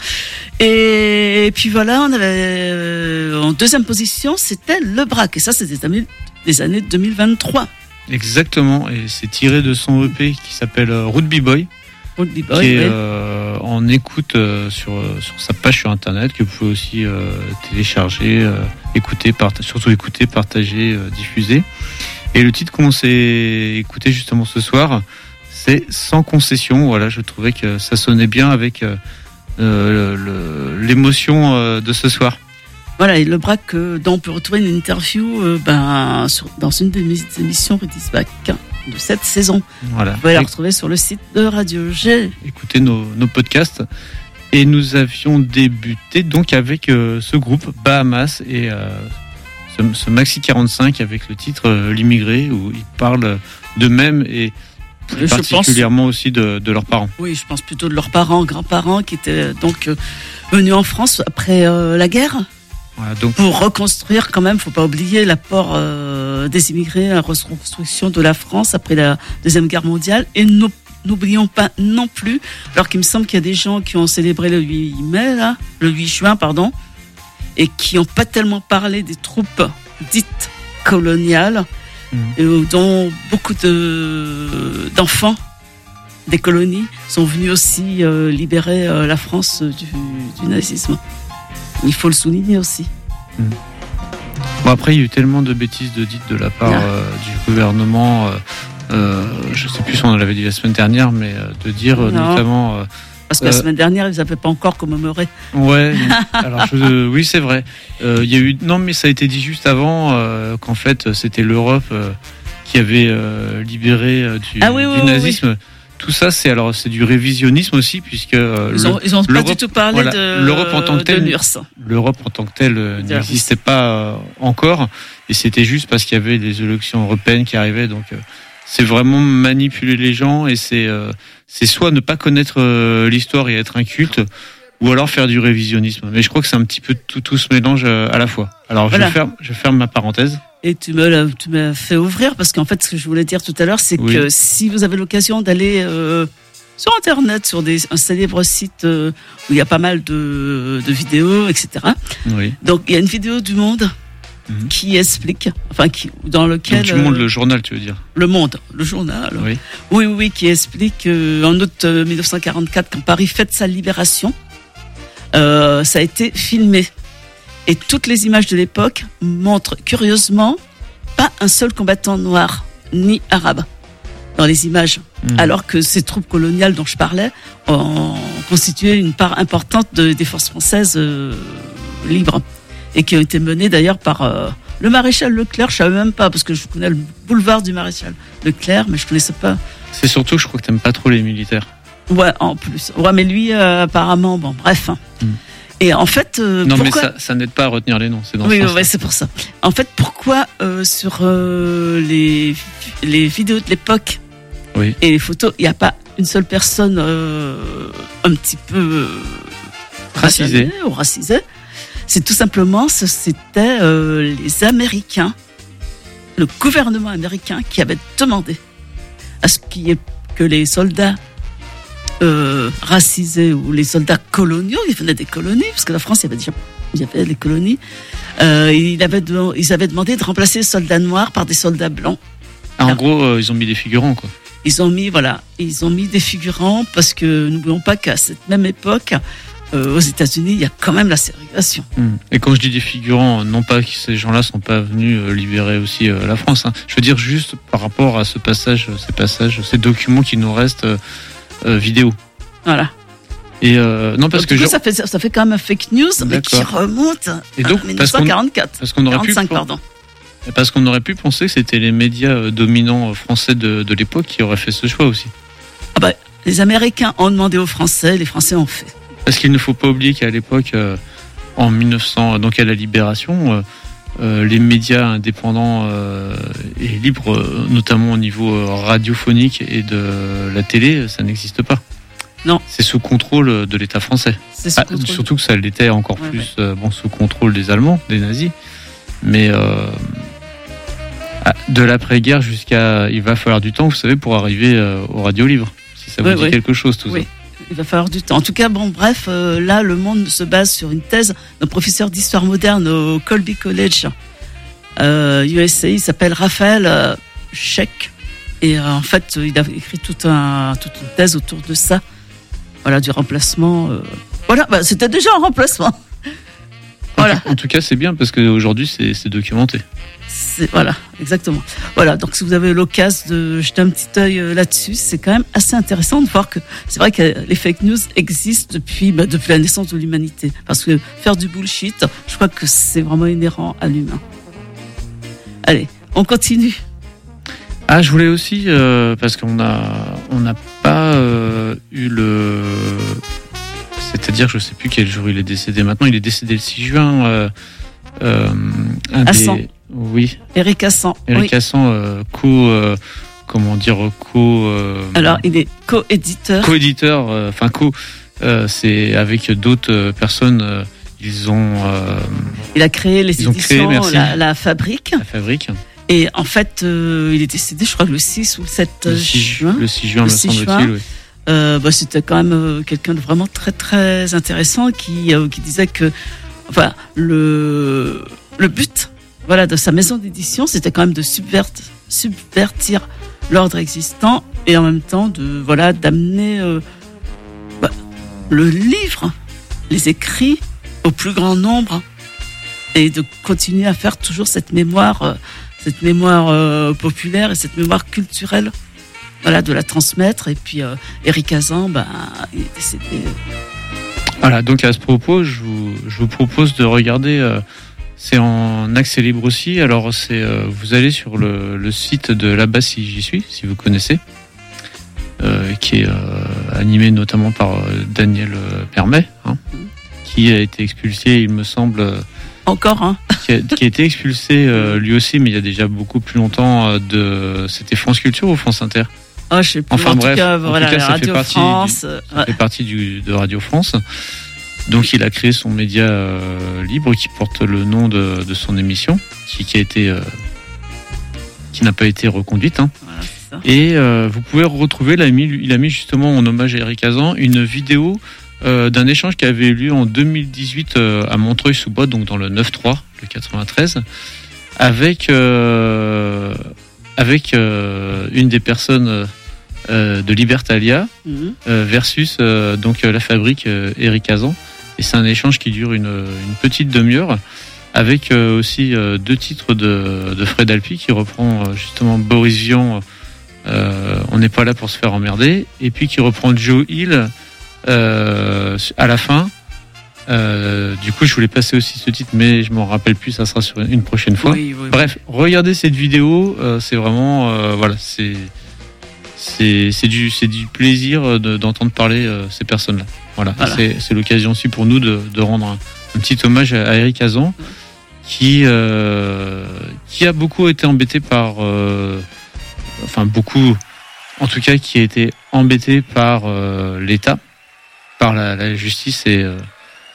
Et, puis voilà, on avait, euh, en deuxième position, c'était Le Braque. Et ça, c'est des années, des années deux mille vingt-trois. Exactement, et c'est tiré de son E P qui s'appelle euh, Rugby Boy, Old qui Boy, est ouais. euh, en écoute euh, sur, euh, sur sa page sur internet, que vous pouvez aussi euh, télécharger, euh, écouter, parta- surtout écouter, partager, euh, diffuser. Et le titre qu'on s'est écouté justement ce soir, c'est Sans concession. Voilà, je trouvais que ça sonnait bien avec euh, euh, le- l'émotion euh, de ce soir. Voilà, et Le Braque, euh, dont on peut retrouver une interview euh, ben, sur, dans une des mes émissions Rudisback de cette saison. Voilà. Vous pouvez la Et- retrouver sur le site de Radio G. écouter nos, nos podcasts. Et nous avions débuté donc avec euh, ce groupe Bahamas et euh, ce, ce Maxi quarante-cinq avec le titre euh, L'immigré, où ils parlent d'eux-mêmes et plus Je pense- particulièrement aussi de, de leurs parents. Oui, je pense plutôt de leurs parents, grands-parents, qui étaient donc euh, venus en France après euh, la guerre. Voilà, donc Pour reconstruire quand même, faut pas oublier l'apport euh, des immigrés à la reconstruction de la France après la Deuxième Guerre mondiale. Et nous- n'oublions pas non plus, alors qu'il me semble qu'il y a des gens qui ont célébré le huit mai, là, le huit juin, pardon, et qui n'ont pas tellement parlé des troupes dites coloniales, Mhm. et dont beaucoup de, d'enfants des colonies sont venus aussi euh, libérer euh, la France du, du nazisme. Il faut le souligner aussi. bon, après, il y a eu tellement de bêtises de dites de la part Ah. euh, du gouvernement. Euh, euh, je sais plus si on l'avait dit la semaine dernière, mais euh, de dire euh, Non. notamment. euh, Parce que la Euh, semaine dernière, ils n'avaient pas encore commémoré. Ouais, alors je, oui c'est vrai. Euh, Il y a eu non mais ça a été dit juste avant euh, qu'en fait c'était l'Europe euh, qui avait euh, libéré euh, du, Ah oui, oui, du oui, nazisme. Tout ça c'est alors c'est du révisionnisme aussi puisque euh, Ils le- ont, ils ont pas l'Europe- du tout parlé voilà, de l'Europe en tant que de telle- l'U R S S. l'Europe en tant que telle euh, Dire- n'existait pas euh, encore et c'était juste parce qu'il y avait les élections européennes qui arrivaient donc euh, c'est vraiment manipuler les gens et c'est euh, c'est soit ne pas connaître euh, l'histoire et être inculte ou alors faire du révisionnisme. Mais je crois que c'est un petit peu tout, tout ce mélange euh, à la fois. Alors Voilà. je, ferme, je ferme ma parenthèse. Et tu me l'as, tu m'as fait ouvrir parce qu'en fait, ce que je voulais dire tout à l'heure, c'est Oui. que si vous avez l'occasion d'aller euh, sur Internet, sur des, un célèbre site euh, où il y a pas mal de, de vidéos, et cetera. Oui. Donc, il y a une vidéo du Monde Mhm. qui explique, enfin, qui, dans lequel Donc du monde, euh, le journal, tu veux dire. Le Monde, le journal. Oui. Oui, oui, oui, qui explique euh, en août euh, mille neuf cent quarante-quatre, quand Paris fête sa libération, euh, ça a été filmé. Et toutes les images de l'époque montrent curieusement pas un seul combattant noir ni arabe dans les images. Mhm. Alors que ces troupes coloniales dont je parlais ont constitué une part importante de- des forces françaises euh, libres. Et qui ont été menées d'ailleurs par euh, le maréchal Leclerc. Je savais même pas, parce que je connais le boulevard du maréchal Leclerc, mais je connaissais pas. C'est surtout que je crois que t'aimes pas trop les militaires. Ouais, en plus. Ouais, mais lui, euh, apparemment, bon, bref. Mm. Et en fait, euh, non pourquoi... mais ça, ça n'aide pas à retenir les noms. C'est dans Oui, ce ouais, sens-là. ouais, c'est pour ça. En fait, pourquoi euh, sur euh, les, les vidéos de l'époque Oui. et les photos, il n'y a pas une seule personne euh, un petit peu euh, Racisée. racisée ou racisée? C'est tout simplement, ce- c'était euh, les Américains le gouvernement américain qui avait demandé à ce qu'il y ait que les soldats euh, racisés ou les soldats coloniaux, ils venaient des colonies, parce que la France, il y avait déjà il y avait les colonies, euh, il avait de, ils avaient demandé de remplacer les soldats noirs par des soldats blancs. Ah, en gros, euh, ils ont mis des figurants, quoi. Ils ont mis, voilà, ils ont mis des figurants parce que n'oublions pas qu'à cette même époque, euh, aux États-Unis, il y a quand même la ségrégation. Mmh. Et quand je dis des figurants, non pas que ces gens-là sont pas venus euh, libérer aussi euh, la France. Hein. Je veux dire juste par rapport à ce passage, ces passages, ces documents qui nous restent euh, euh, vidéo. Voilà. Et euh, non parce donc, que du coup, je... ça fait ça fait quand même un fake news, mais qui remonte et donc, à dix-neuf cent quarante-quatre. Parce qu'on, parce qu'on aurait quarante-cinq, pu, pardon. Parce qu'on aurait pu penser que c'était les médias dominants français de, de l'époque qui auraient fait ce choix aussi. Ah bah, les Américains ont demandé aux Français, les Français ont fait. Parce qu'il ne faut pas oublier qu'à l'époque, euh, en mille neuf cents, donc à la Libération, euh, euh, les médias indépendants euh, et libres, euh, notamment au niveau euh, radiophonique et de la télé, ça n'existe pas. Non. C'est sous contrôle de l'État français. C'est sous ah, contrôle. Surtout que ça l'était encore ouais, plus ouais. Euh, bon, sous contrôle des Allemands, des nazis. Mais euh, de l'après-guerre jusqu'à... Il va falloir du temps, vous savez, pour arriver euh, aux radios libres. Si ça vous oui, dit oui. quelque chose, tout oui. ça. Il va falloir du temps. En tout cas, bon, bref, euh, là, le monde se base sur une thèse d'un professeur d'histoire moderne au Colby College, euh, U S A. Il s'appelle Raphaël euh, Scheck. Et euh, en fait, il a écrit toute, un, toute une thèse autour de ça. Voilà, du remplacement. Euh... Voilà, bah, c'était déjà un remplacement. Voilà. En tout cas, c'est bien parce qu'aujourd'hui, c'est, c'est documenté. C'est, voilà, exactement. Voilà, donc si vous avez l'occasion de jeter un petit œil euh, là-dessus, c'est quand même assez intéressant de voir que c'est vrai que les fake news existent depuis, bah, depuis la naissance de l'humanité. Parce que faire du bullshit, je crois que c'est vraiment inhérent à l'humain. Allez, on continue. Ah, je voulais aussi, euh, parce qu'on a, on n'a pas euh, eu le... C'est-à-dire, je sais plus quel jour il est décédé maintenant. Il est décédé le six juin. Euh, euh, un Assan. des... Oui. Éric Assan. Éric oui. Assan, euh, co... Euh, comment dire, co... Euh, Alors, il est co-éditeur. Co-éditeur, enfin, euh, co... Euh, c'est avec d'autres euh, personnes... Euh, ils ont... Euh, il a créé les ils éditions, ont créé, la, la Fabrique. La Fabrique. Et en fait, euh, il est décédé, je crois, le six ou le sept le six, juin. Le six juin, le me six semble-t-il, juin. oui. Euh, bah, c'était quand même euh, quelqu'un de vraiment très très intéressant qui euh, qui disait que enfin le le but voilà de sa maison d'édition, c'était quand même de subvertir subvertir l'ordre existant et en même temps de voilà d'amener euh, bah, le livre, les écrits au plus grand nombre et de continuer à faire toujours cette mémoire euh, cette mémoire euh, populaire et cette mémoire culturelle. Voilà, de la transmettre. Et puis, euh, Éric Assan, ben, il est décédé. Voilà, donc à ce propos, je vous, je vous propose de regarder, euh, c'est en accès libre aussi. Alors, c'est, euh, vous allez sur le, le site de Là-bas si j'y suis, si vous connaissez, euh, qui est euh, animé notamment par euh, Daniel euh, Permet, hein, mmh. qui a été expulsé, il me semble. Euh, Encore, hein qui, a, qui a été expulsé euh, lui aussi, mais il y a déjà beaucoup plus longtemps, euh, de. C'était France Culture ou France Inter ? Oh, je sais plus. Enfin en bref, tout cas, en voilà, tout cas, ça Radio fait partie, France, du, euh, ça fait partie du, de Radio France. Donc il a créé son média euh, libre qui porte le nom de, de son émission, qui, qui a été, euh, qui n'a pas été reconduite. Hein. Voilà, c'est ça. Et euh, vous pouvez retrouver, il a, mis, il a mis justement en hommage à Éric Assan une vidéo euh, d'un échange qui avait eu lieu en deux mille dix-huit euh, à Montreuil-sous-Bois, donc dans le neuf trois, le quatre-vingt-treize, avec euh, avec euh, une des personnes euh, de Libertalia Mmh. euh, versus euh, donc euh, la Fabrique euh, Éric Assan. Et c'est un échange qui dure une, une petite demi-heure avec euh, aussi euh, deux titres de, de Fred Alpi qui reprend euh, justement Boris Vian, euh, On n'est pas là pour se faire emmerder, et puis qui reprend Joe Hill euh, à la fin. Euh, du coup, je voulais passer aussi ce titre, mais je m'en rappelle plus, ça sera sur une prochaine fois. Oui, oui, Bref, regardez cette vidéo, euh, c'est vraiment, euh, voilà, c'est, c'est, c'est du, c'est du plaisir de, d'entendre parler euh, ces personnes-là. Voilà, Voilà. C'est, c'est l'occasion aussi pour nous de, de rendre un, un petit hommage à, à Éric Assan, qui, euh, qui a beaucoup été embêté par, euh, enfin beaucoup, en tout cas, qui a été embêté par euh, l'État, par la, la justice et euh,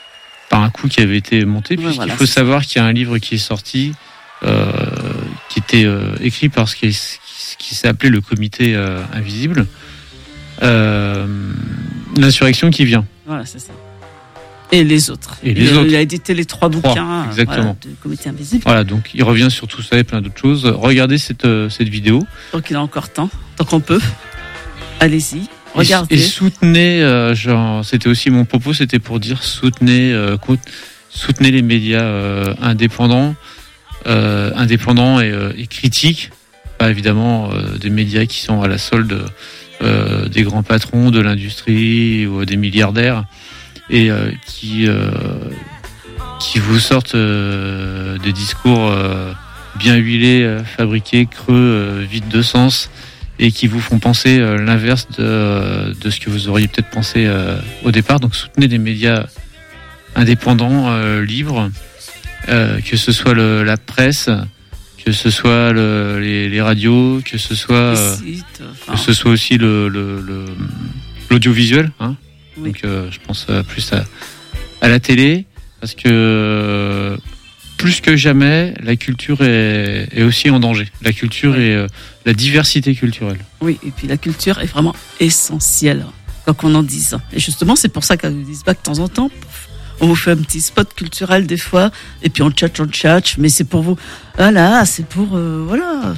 par un coup qui avait été monté, Ouais, puisqu'il voilà, faut c'est savoir qu'il y a un livre qui est sorti, euh, qui été euh, écrit par ce qui, ce qui s'est appelé le comité euh, invisible. Euh, l'insurrection qui vient. Voilà, c'est ça. Et les autres. Et les il, autres. il a édité les trois, Trois, bouquins exactement. voilà, du comité invisible. Voilà, donc il revient sur tout ça et plein d'autres choses. Regardez cette, euh, cette vidéo. Donc il a encore temps, tant qu'on peut. Allez-y, regardez. Et, et soutenez, euh, genre, c'était aussi mon propos, c'était pour dire soutenez, euh, co- soutenez les médias euh, indépendants, euh, indépendants et, euh, et critiques. Pas évidemment euh, des médias qui sont à la solde euh, des grands patrons de l'industrie ou des milliardaires et euh, qui euh, qui vous sortent euh, des discours euh, bien huilés, euh, fabriqués, creux, euh, vides de sens et qui vous font penser euh, l'inverse de, de ce que vous auriez peut-être pensé euh, au départ. Donc soutenez les médias indépendants, euh, libres, euh, que ce soit le, la presse, que ce soit le, les, les radios, que ce soit euh, sites, enfin, que ce soit aussi le, le, le l'audiovisuel. Hein. Oui. Donc euh, je pense euh, plus à, à la télé, parce que euh, plus que jamais, la culture est, est aussi en danger. La culture Oui. et euh, la diversité culturelle. Oui, et puis la culture est vraiment essentielle, quoi qu'on en dise. Et justement, c'est pour ça qu'à Udisbac, de temps en temps, on vous fait un petit spot culturel des fois, et puis on tchatche, on tchatche, mais c'est pour vous. Voilà, c'est pour, euh, voilà,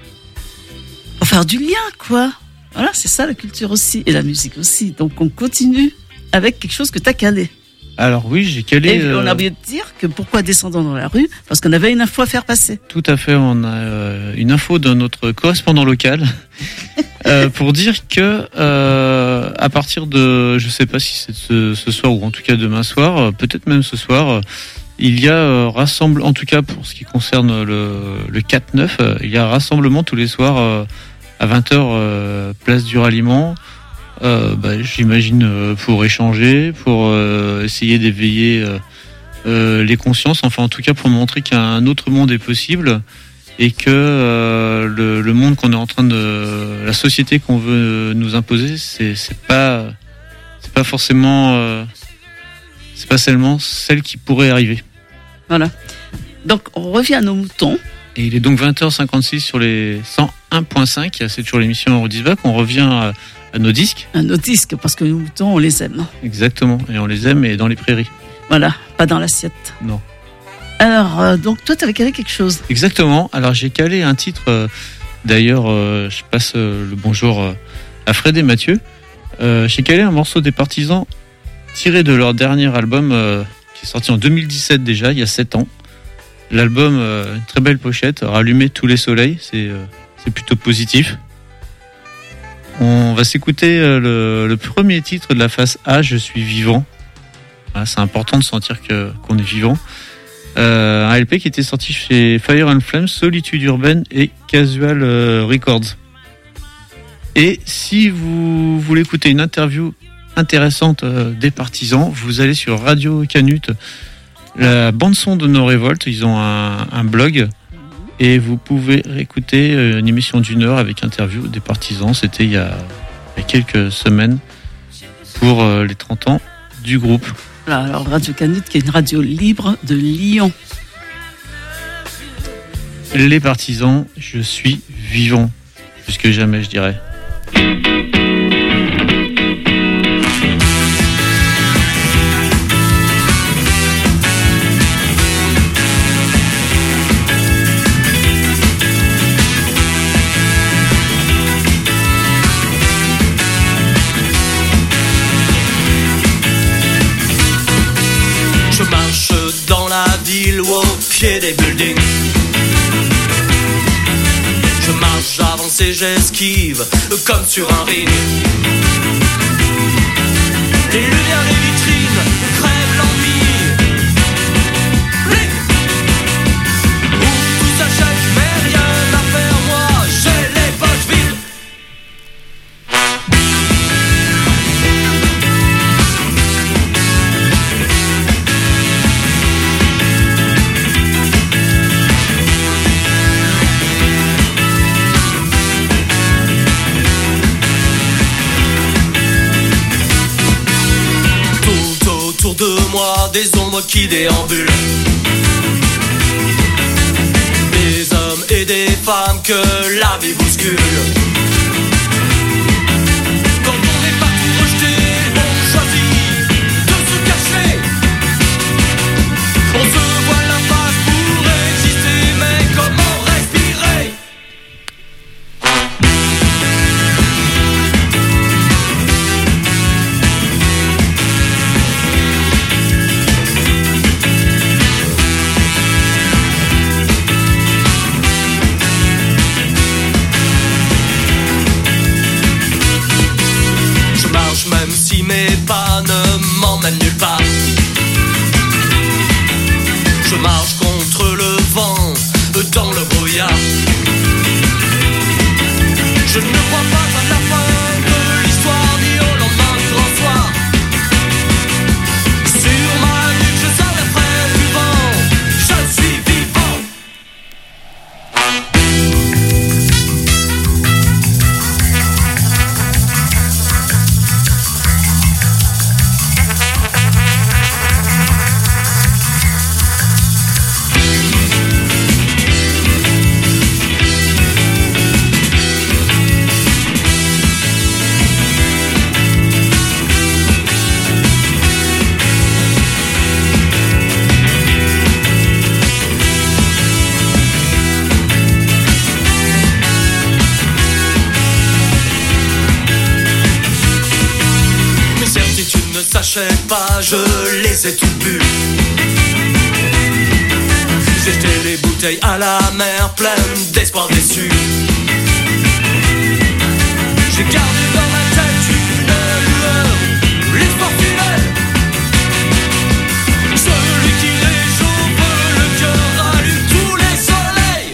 pour faire du lien, quoi. Voilà, c'est ça la culture aussi, et la musique aussi. Donc on continue avec quelque chose que t'as calé. Alors oui, j'ai calé. Et on a euh, oublié de dire que pourquoi descendant dans la rue, parce qu'on avait une info à faire passer. Tout à fait, on a euh, une info de notre correspondant local euh, pour dire que euh, à partir de, je sais pas si c'est ce, ce soir ou en tout cas demain soir, euh, peut-être même ce soir, euh, il y a euh, rassemble, en tout cas pour ce qui concerne le, le quatre neuf, euh, il y a un rassemblement tous les soirs euh, à vingt heures euh, place du Ralliement. Euh, bah, j'imagine euh, pour échanger, pour euh, essayer d'éveiller euh, euh, les consciences, enfin en tout cas pour montrer qu'un autre monde est possible et que euh, le, le monde qu'on est en train de, la société qu'on veut nous imposer, c'est c'est pas c'est pas forcément euh, c'est pas seulement celle qui pourrait arriver. Voilà. Donc on revient à nos moutons. Et il est donc vingt heures cinquante-six sur les cent un virgule cinq, c'est toujours l'émission Eurodisbac, on revient à, à nos disques. À nos disques, parce que nos moutons, on les aime. Exactement, et on les aime et dans les prairies. Voilà, pas dans l'assiette. Non. Alors, euh, donc toi, t'avais calé quelque chose. Exactement, alors j'ai calé un titre, euh, d'ailleurs euh, je passe euh, le bonjour euh, à Fred et Mathieu. Euh, j'ai calé un morceau des Partisans tiré de leur dernier album euh, qui est sorti en deux mille dix-sept déjà, il y a sept ans. L'album, euh, une très belle pochette, Rallumer tous les soleils, c'est euh, c'est plutôt positif. On va s'écouter euh, le, le premier titre de la face A, Je suis vivant. Voilà, c'est important de sentir que qu'on est vivant. Euh, un L P qui était sorti chez Fire and Flames, Solitude Urbaine et Casual euh, Records. Et si vous voulez écouter une interview intéressante euh, des Partisans, vous allez sur Radio Canut, la bande son de nos révoltes. Ils ont un, un blog et vous pouvez réécouter une émission d'une heure avec interview des Partisans. C'était il y a, il y a quelques semaines pour euh, les trente ans du groupe. Voilà, alors Radio Canut, qui est une radio libre de Lyon. Les Partisans, je suis vivant. Plus que jamais, je dirais. Je marche dans la ville ou au pied des buildings. Je marche, j'avance et j'esquive comme sur un ring. Les lumières des vitrines crèvent l'ennui. Bling! Où tout s'achète mais rien à faire, moi j'ai les poches vides. Autour de moi, des ombres qui déambulent. Des hommes et des femme que la vie bouscule. Quand on est partout rejeté, on choisit de se cacher. On se voit la face pour exister, mais comment respirer? Même si mes pas ne m'emmènent nulle part, je marche contre le vent dans le brouillard. Je ne crois pas à la fin de l'histoire ni au lendemain du grand soir. Sur ma nuque je sens les frères du vent, je suis vivant. S'achète pas, je les ai toutes bues. J'ai jeté les bouteilles à la mer, pleine d'espoir déçu. J'ai gardé dans ma tête une lueur, l'espoir fidèle. Celui qui réchauffe le cœur, allume tous les soleils.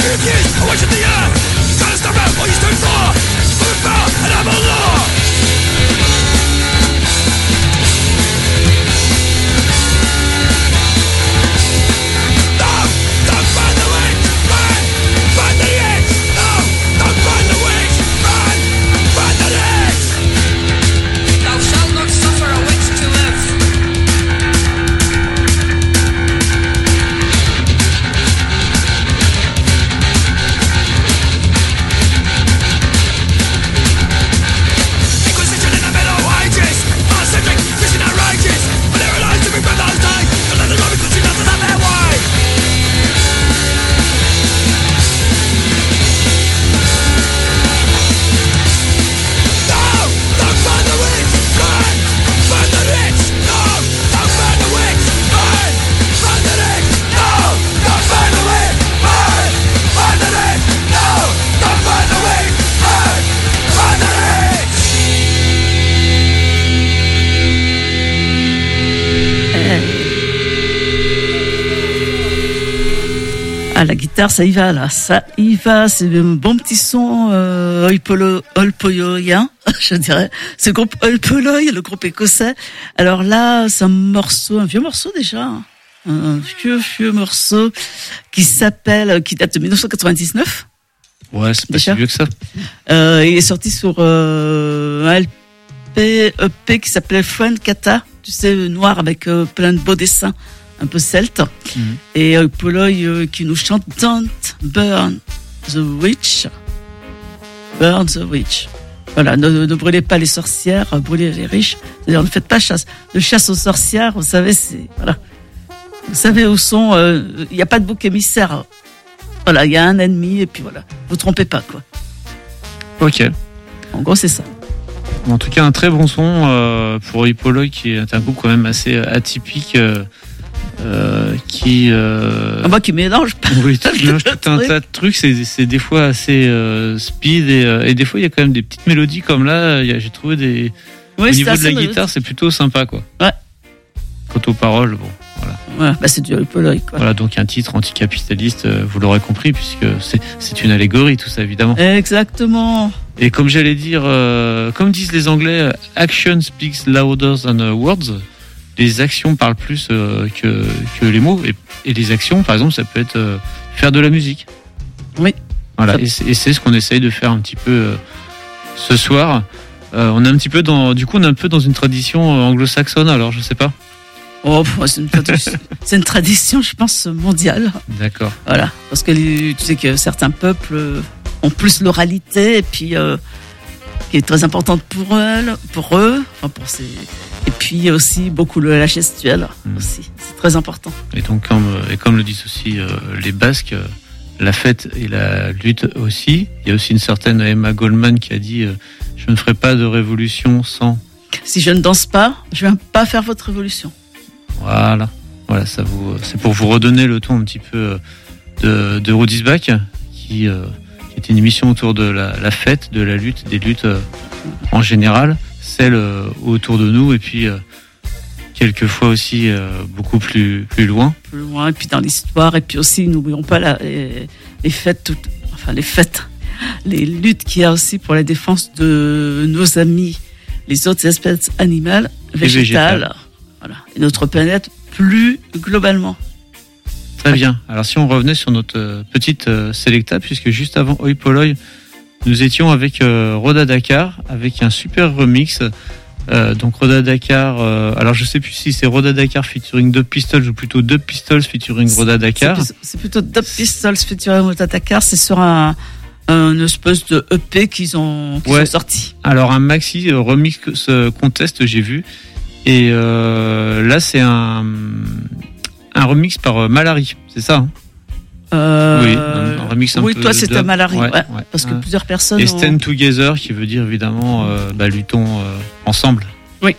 Ah, la guitare, ça y va, là. Ça y va. C'est un bon petit son, euh, olpoloyen, je dirais. C'est le groupe Olpoloy, le groupe écossais. Alors là, c'est un morceau, un vieux morceau déjà. Hein. Un vieux, vieux morceau qui s'appelle, qui date de dix-neuf cent quatre-vingt-dix-neuf. Ouais, c'est pas déjà si vieux que ça. Euh, il est sorti sur, euh, un L P, E P qui s'appelait Friend Kata. Tu sais, noir avec euh, plein de beaux dessins. Un peu celte, mmh. et euh, Poloy euh, qui nous chante Don't burn the witch, burn the witch. Voilà, ne, ne brûlez pas les sorcières, brûlez les riches. C'est-à-dire, ne faites pas chasse, de chasse aux sorcières. Vous savez, c'est voilà. Vous savez où sont. Il euh, n'y a pas de bouc émissaire. Voilà, il y a un ennemi et puis voilà. Vous trompez pas quoi. Ok. En gros, c'est ça. En tout cas, un très bon son euh, pour Poloy qui est un groupe quand même assez atypique. Euh... Euh, qui euh... ah bah qui mélange pas oui, qui mélange tout un tas de trucs, c'est, c'est des fois assez euh, speed et, euh, et des fois il y a quand même des petites mélodies comme là, y a, j'ai trouvé des oui, au niveau de la mélodie. guitare c'est plutôt sympa quoi. Ouais. Quant aux paroles, bon voilà. Ouais, bah c'est du Poloy quoi. Voilà, donc un titre anticapitaliste, euh, vous l'aurez compris puisque c'est, c'est une allégorie tout ça évidemment. Exactement. Et comme j'allais dire, euh, comme disent les Anglais, action speaks louder than words. Les actions parlent plus euh, que, que les mots. Et, et les actions, par exemple, ça peut être euh, faire de la musique. Oui. Voilà. Et c'est, et c'est ce qu'on essaye de faire un petit peu euh, ce soir. Euh, on est un petit peu dans, du coup, on est un peu dans une tradition anglo-saxonne. Alors, je sais pas. Oh, c'est une tradition, c'est une tradition, je pense, mondiale. D'accord. Voilà. Parce que les, tu sais que certains peuples ont plus l'oralité et puis euh, qui est très importante pour eux, pour eux, enfin pour ces. Et puis aussi beaucoup la gestuelle mmh. aussi, c'est très important. Et donc comme et comme le disent aussi euh, les Basques, euh, la fête et la lutte aussi. Il y a aussi une certaine Emma Goldman qui a dit euh, je ne ferai pas de révolution sans. Si je ne danse pas, je ne viens pas faire votre révolution. Voilà, voilà, ça vous, c'est pour vous redonner le ton un petit peu de de Rudisbach qui euh, qui était une émission autour de la, la fête, de la lutte, des luttes euh, en général. Celle euh, autour de nous et puis euh, quelquefois aussi euh, beaucoup plus plus loin. Plus loin et puis dans l'histoire et puis aussi n'oublions pas la, les, les fêtes, toutes, enfin les fêtes, les luttes qu'il y a aussi pour la défense de nos amis, les autres espèces animales, végétales, végétales. Voilà, et notre planète plus globalement. Très bien. Alors si on revenait sur notre euh, petite euh, Selecta, puisque juste avant Oi Polloi, nous étions avec euh, Roda Dakar, avec un super remix. Euh, donc Roda Dakar, euh, alors je sais plus si c'est Roda Dakar featuring Dub Pistols ou plutôt Dub Pistols featuring Roda Dakar. C'est, c'est plutôt Dub Pistols featuring Roda Dakar, c'est sur un, un espèce de E P qu'ils ont, qu'ils ouais. ont sorti. Alors un maxi euh, remix euh, contest, j'ai vu. Et euh, là c'est un, un remix par euh, Malari, c'est ça hein Euh, oui, un, un remix un oui peu toi c'était Malari, ouais, ouais, ouais, parce que ouais. plusieurs personnes. Et ont... Stand Together qui veut dire évidemment euh, bah, luttons euh, ensemble. Oui.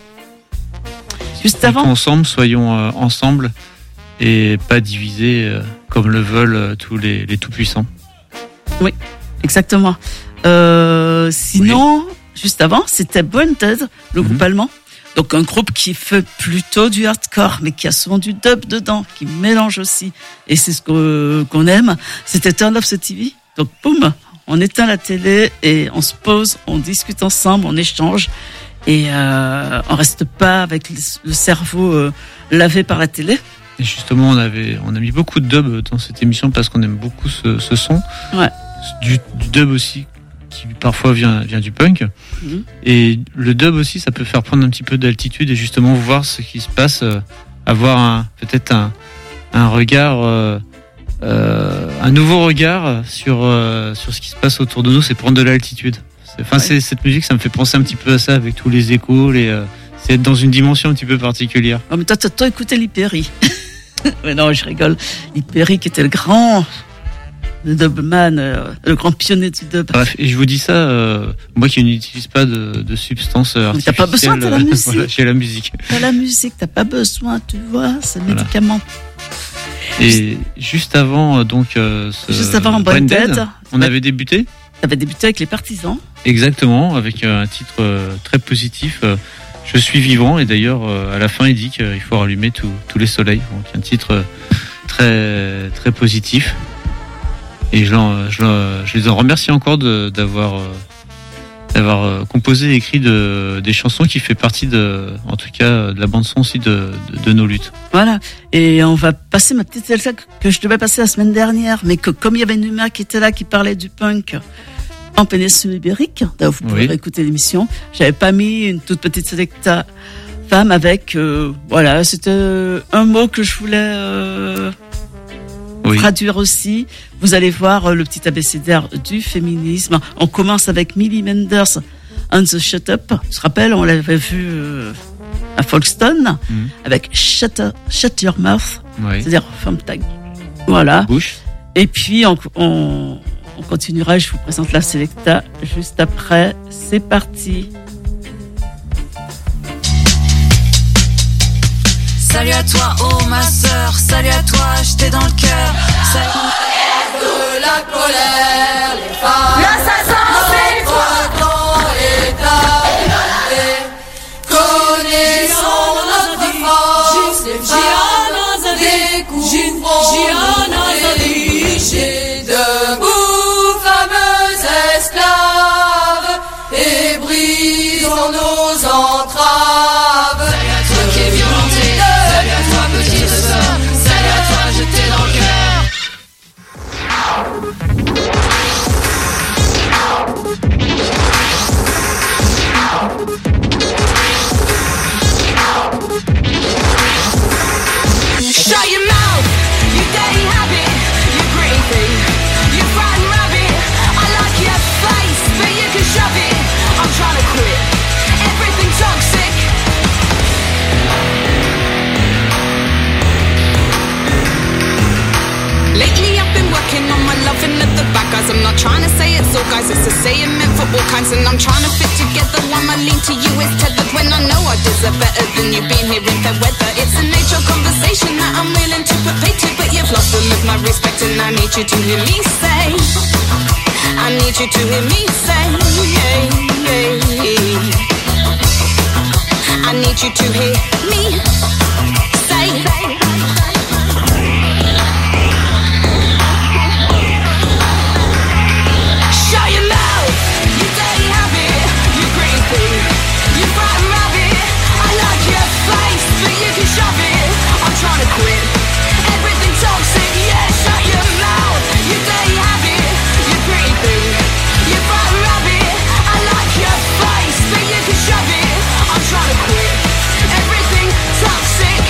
Juste luttons avant. ensemble, soyons euh, ensemble et pas divisés euh, comme le veulent euh, tous les, les tout-puissants. Oui, exactement. Euh, sinon, oui. Juste avant, c'était Wanted, le mm-hmm. groupe allemand. Donc un groupe qui fait plutôt du hardcore, mais qui a souvent du dub dedans, qui mélange aussi. Et c'est ce que, qu'on aime. C'était Turn Off the T V. Donc boum, on éteint la télé et on se pose, on discute ensemble, on échange. Et euh, on reste pas avec le cerveau euh, lavé par la télé. Et justement, on avait, on a mis beaucoup de dub dans cette émission parce qu'on aime beaucoup ce, ce son. Ouais. Du, du dub aussi, qui parfois vient, vient du punk. Mmh. Et le dub aussi, ça peut faire prendre un petit peu d'altitude et justement voir ce qui se passe, euh, avoir un, peut-être un, un regard, euh, euh, un nouveau regard sur, euh, sur ce qui se passe autour de nous, c'est prendre de l'altitude. Enfin, ouais. c'est, cette musique, ça me fait penser un petit peu à ça avec tous les échos, les, euh, c'est être dans une dimension un petit peu particulière. Oh, mais toi, toi, toi écoutez Lee Perry. Mais non, je rigole. Lee Perry qui était le grand, le dubman, euh, le grand pionnier du dub. Bref, et je vous dis ça, euh, moi qui n'utilise pas de, de substances artificielles. Mais t'as pas besoin, t'as la musique. Voilà, j'ai la musique. T'as la musique, t'as pas besoin, tu vois, c'est un voilà. médicament. Et juste avant, donc, euh, ce juste avant Brain Dead, on bah, avait débuté. T'avais débuté avec Les Partisans. Exactement, avec un titre euh, très positif. Euh, Je suis vivant, et d'ailleurs, euh, à la fin, il dit qu'il faut rallumer tous les soleils. Donc, un titre euh, très, très positif. Et je, je, je les en remercie encore de, d'avoir, euh, d'avoir euh, composé et écrit de, des chansons qui fait partie de, en tout cas, de la bande-son aussi de, de, de nos luttes. Voilà. Et on va passer ma petite Elsa que je devais passer la semaine dernière, mais que comme il y avait Numa qui était là, qui parlait du punk en péninsule ibérique, vous pouvez oui. écouter l'émission. J'avais pas mis une toute petite sélecta femme avec, euh, voilà, c'était un mot que je voulais euh, oui. traduire aussi. Vous allez voir euh, le petit abécédaire du féminisme. On commence avec Millie Menders and the Shut Up. Je te rappelle, on l'avait vu euh, à Folkestone mmh. avec Shut, Shut Your Mouth, oui. c'est-à-dire ferme ta gueule. Voilà. Bouche. Et puis on, on On continuera, je vous présente la Selecta juste après. C'est parti. Salut à toi, oh ma sœur. Salut à toi, je t'ai dans le cœur. Salut. De la colère, les femmes. L'assassin, c'est toi. Dans l'état. Connaissons notre force. Les femmes découvrons les clichés debout. Et brisons nos entraves. Salut à toi qui est violenté. Salut à toi petite sœur. Salut à toi jeté dans le cœur. Shut your mouth, you dirty habit, you pretty thing, you frightened rabbit. I like your face, but you can shove it. I'm trying to quit, everything toxic. Lately I've been working on my loving at the back, guys. I'm not trying to say it's all, guys. It's a saying meant for all kinds, and I'm trying to fit together. One my lean to you is tethered when I know I deserve better than you being here in fair weather. It's a nature conversation that I'm willing to put pay to, but you've lost all of my respect, and I need you to hear me say. I need you to hear me say. I need you to hear me say. Shut your mouth, you dirty habit, you green thing, you frightened rabbit. I like your face, but you can shove it. I'm trying to quit, everything toxic. Yeah, shut your mouth, you dirty habit, you green thing, you frightened rabbit. I like your face, but you can shove it. I'm trying to quit, everything toxic.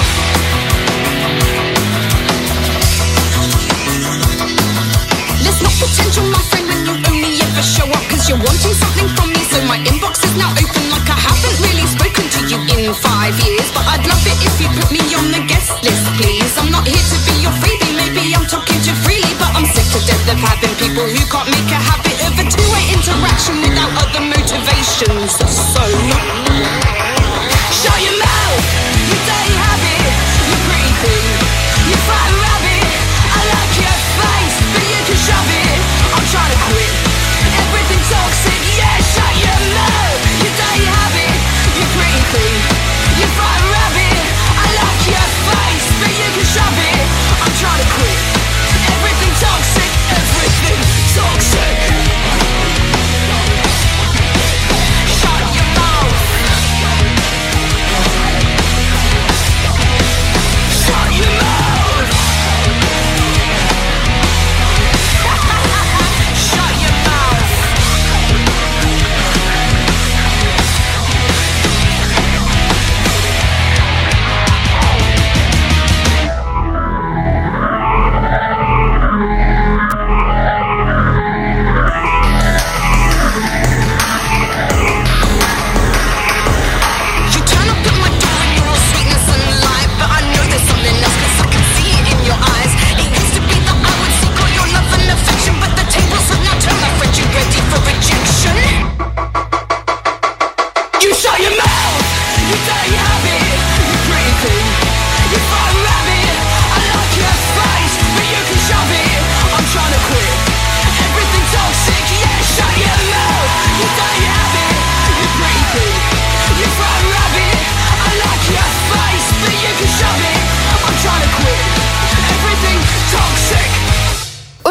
Let's not pretend you're my friend when you only ever show up cause you're wanting something from me. So my inbox is now open like I haven't really spoken to you in five years. But I'd love it if you put me on the guest list, please. I'm not here to be your freebie, maybe I'm talking too freely, but I'm sick to death of having people who can't make a habit of a two-way interaction without other motivations. So shut your mouth, you dirty habit, you pretty thing, you frightened rabbit. I like your face, but you can shove it. I'm trying to quit, everything toxic. Yeah, shut your mouth, you dirty habit, you pretty thing,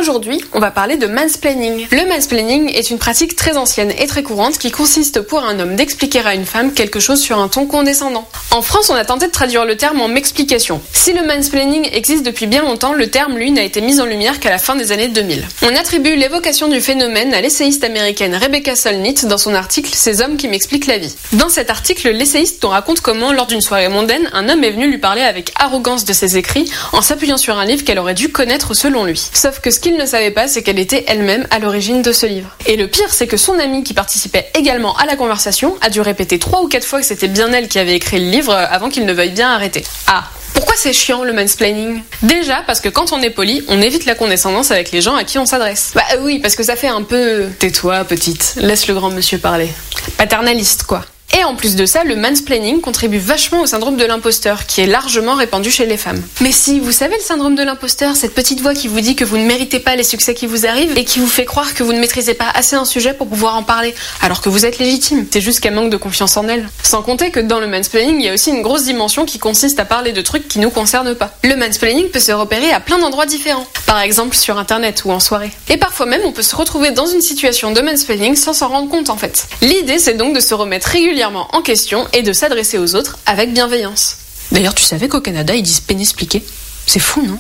Aujourd'hui, on va parler de mansplaining. Le mansplaining est une pratique très ancienne et très courante qui consiste pour un homme d'expliquer à une femme quelque chose sur un ton condescendant. En France, on a tenté de traduire le terme en m'explication. Si le mansplaining existe depuis bien longtemps, le terme, lui, n'a été mis en lumière qu'à la fin des années deux mille. On attribue l'évocation du phénomène à l'essayiste américaine Rebecca Solnit dans son article « Ces hommes qui m'expliquent la vie ». Dans cet article, l'essayiste nous raconte comment, lors d'une soirée mondaine, un homme est venu lui parler avec arrogance de ses écrits en s'appuyant sur un livre qu'elle aurait dû connaître selon lui. Sauf que ce qu'il ne savait pas, c'est qu'elle était elle-même à l'origine de ce livre. Et le pire, c'est que son amie qui participait également à la conversation a dû répéter trois ou quatre fois que c'était bien elle qui avait écrit le livre avant qu'il ne veuille bien arrêter. Ah, pourquoi c'est chiant le mansplaining ? Déjà parce que quand on est poli, on évite la condescendance avec les gens à qui on s'adresse. Bah oui, parce que ça fait un peu « tais-toi petite, laisse le grand monsieur parler ». Paternaliste quoi. Et en plus de ça, le mansplaining contribue vachement au syndrome de l'imposteur, qui est largement répandu chez les femmes. Mais si, vous savez le syndrome de l'imposteur, cette petite voix qui vous dit que vous ne méritez pas les succès qui vous arrivent et qui vous fait croire que vous ne maîtrisez pas assez un sujet pour pouvoir en parler, alors que vous êtes légitime. C'est juste qu'elle manque de confiance en elle. Sans compter que dans le mansplaining, il y a aussi une grosse dimension qui consiste à parler de trucs qui nous concernent pas. Le mansplaining peut se repérer à plein d'endroits différents. Par exemple sur internet ou en soirée. Et parfois même, on peut se retrouver dans une situation de mansplaining sans s'en rendre compte en fait. L'idée, c'est donc de se remettre régulièrement en question et de s'adresser aux autres avec bienveillance. D'ailleurs, tu savais qu'au Canada, ils disent pénispliquer ? C'est fou, non ?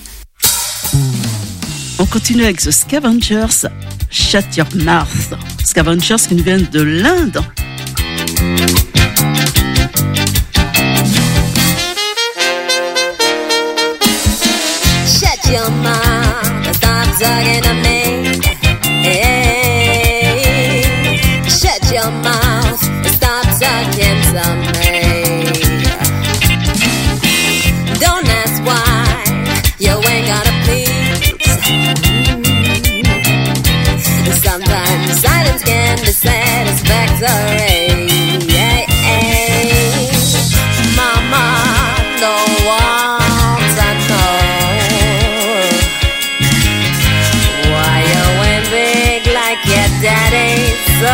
On continue avec The Scavengers, Shut Your Mouth. Scavengers qui nous viennent de l'Inde. Shut your mouth, stop talking to me. Hey, shut your mouth, stop talking to me. Don't ask why, you ain't gotta please. Sometimes silence can be satisfactory. Yeah, yeah. Mama don't want to know why you went big like your daddy. So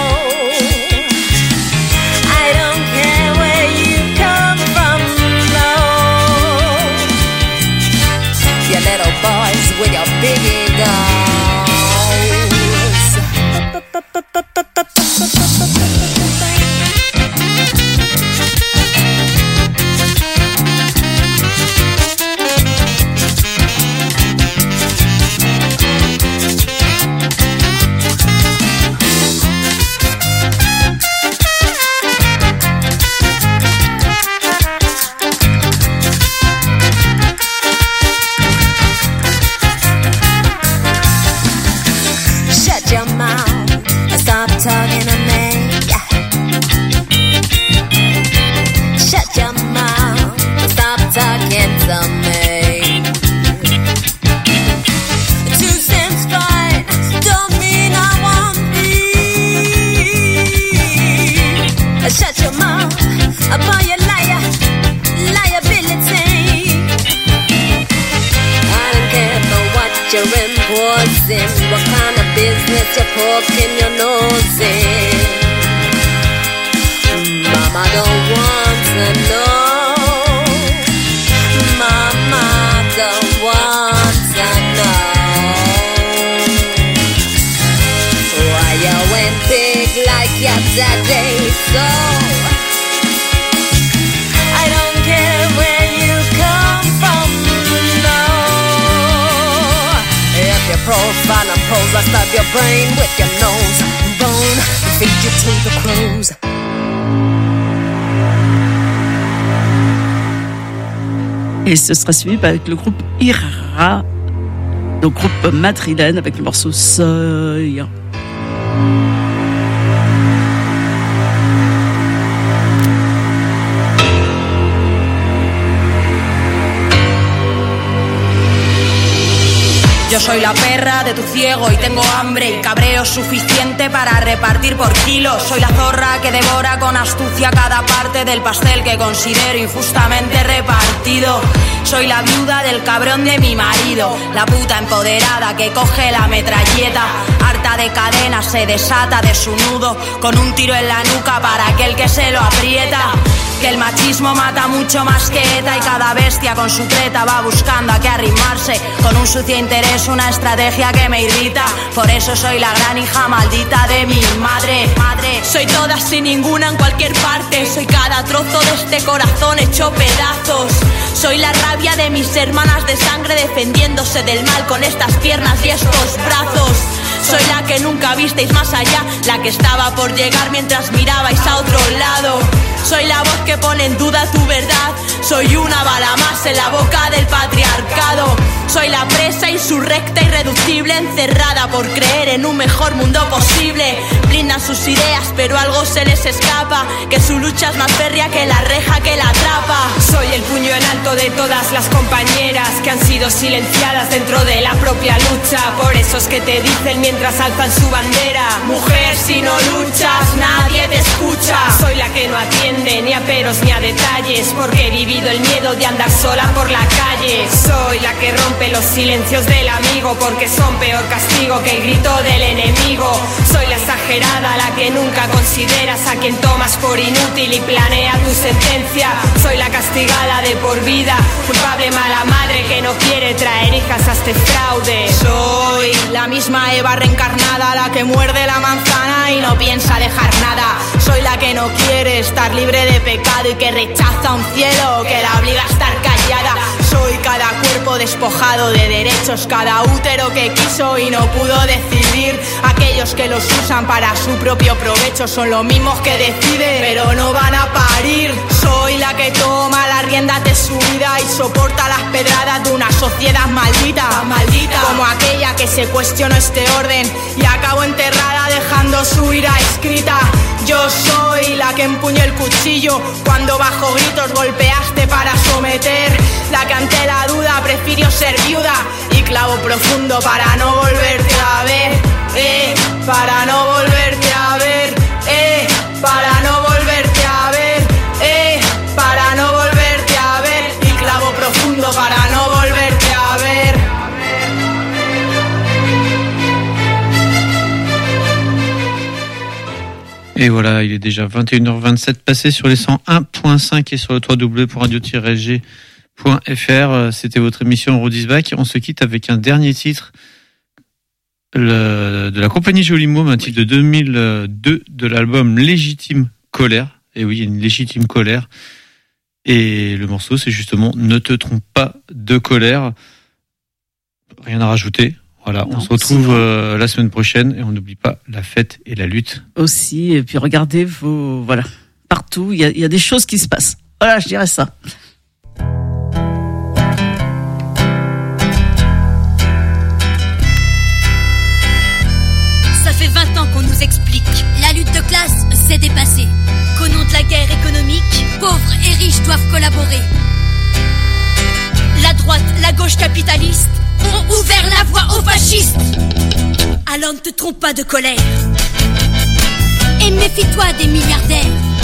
I don't care where you come from, no. You little boys with your big egos. Talking to me, yeah. Shut your mouth, stop talking to me. Two cents fine, don't mean I want thee. Shut your mouth, upon your liar, liability. I don't care for what you're imposing, what kind of business you're poking your nose in. Mama don't want to know. Mama don't want to know why you went big like your daddy. So I don't care where you come from, no. If your profile and pose, I stab your brain with your nose bone and feed you to the crows. Et ce sera suivi avec le groupe Ira, le groupe madrilène avec le morceau Seuil. Yo soy la perra de tu ciego y tengo hambre y cabreo suficiente para repartir por kilos. Soy la zorra que devora con astucia cada parte del pastel que considero injustamente repartido. Soy la viuda del cabrón de mi marido, la puta empoderada que coge la metralleta, harta suelta de cadenas se desata de su nudo con un tiro en la nuca para aquel que se lo aprieta. Que el machismo mata mucho más que ETA y cada bestia con su treta va buscando a qué arrimarse. Con un sucio interés, una estrategia que me irrita. Por eso soy la gran hija maldita de mi madre. Madre, soy todas sin ninguna en cualquier parte. Soy cada trozo de este corazón hecho pedazos. Soy la rabia de mis hermanas de sangre defendiéndose del mal con estas piernas y estos brazos. Soy la que nunca visteis más allá, la que estaba por llegar mientras mirabais a otro lado. Soy la voz que pone en duda tu verdad. Soy una bala más en la boca del patriarcado. Soy la presa insurrecta, irreductible, encerrada por creer en un mejor mundo posible. Blindan sus ideas, pero algo se les escapa, que su lucha es más férrea que la reja que la atrapa. Soy el puño en alto de todas las compañeras que han sido silenciadas dentro de la propia lucha. Por esos que te dicen mientras alzan su bandera: mujer, si no luchas, nadie te escucha. Soy la que no atiende ni a peros ni a detalles, porque he vivido el miedo de andar sola por la calle. Soy la que rompe los silencios del amigo, porque son peor castigo que el grito del enemigo. Soy la exagerada, la que nunca consideras, a quien tomas por inútil y planea tu sentencia. Soy la castigada de por vida, culpable mala madre que no quiere traer hijas a este fraude. Soy la misma Eva reencarnada, la que muerde la manzana y no piensa dejar nada. Soy la que no quiere estar libre de pecado y que rechaza un cielo que la obliga a estar callada. Soy cada cuerpo despojado de derechos, cada útero que quiso y no pudo decidir. Aquellos que los usan para su propio provecho son los mismos que deciden, pero no van a parir. Soy la que toma las riendas de su vida y soporta las pedradas de una sociedad maldita, maldita, como aquella que se cuestionó este orden y acabó enterrada dejando su ira escrita. Yo soy la que empuñó el cuchillo cuando bajo gritos golpeaste para someter, la que ante la duda prefirió ser viuda y clavo profundo para no volverte a ver, eh, para no volverte a ver, eh, para no volverte a ver, eh, para no volverte a ver y clavo profundo para no volverte a ver. Et voilà, il est déjà vingt et une heures vingt-sept passé sur les cent un point cinq et sur le w w w point radio tiret g point f r. C'était votre émission Eurodisbac. On se quitte avec un dernier titre le, de la compagnie Joli Môme, un titre de deux mille deux de l'album Légitime Colère. Et oui, il y a une légitime colère. Et le morceau, c'est justement Ne te trompe pas de colère. Rien à rajouter. Voilà, non, on se retrouve euh, la semaine prochaine et on n'oublie pas la fête et la lutte. Aussi, et puis regardez vos, voilà, partout, il y a, il y a des choses qui se passent. Voilà, je dirais ça. Ça fait vingt ans qu'on nous explique. La lutte de classe, c'est dépassé. Qu'au nom de la guerre économique, pauvres et riches doivent collaborer. La droite, la gauche capitaliste ont ouvert la voie aux fascistes. Alors ne te trompe pas de colère et méfie-toi des milliardaires.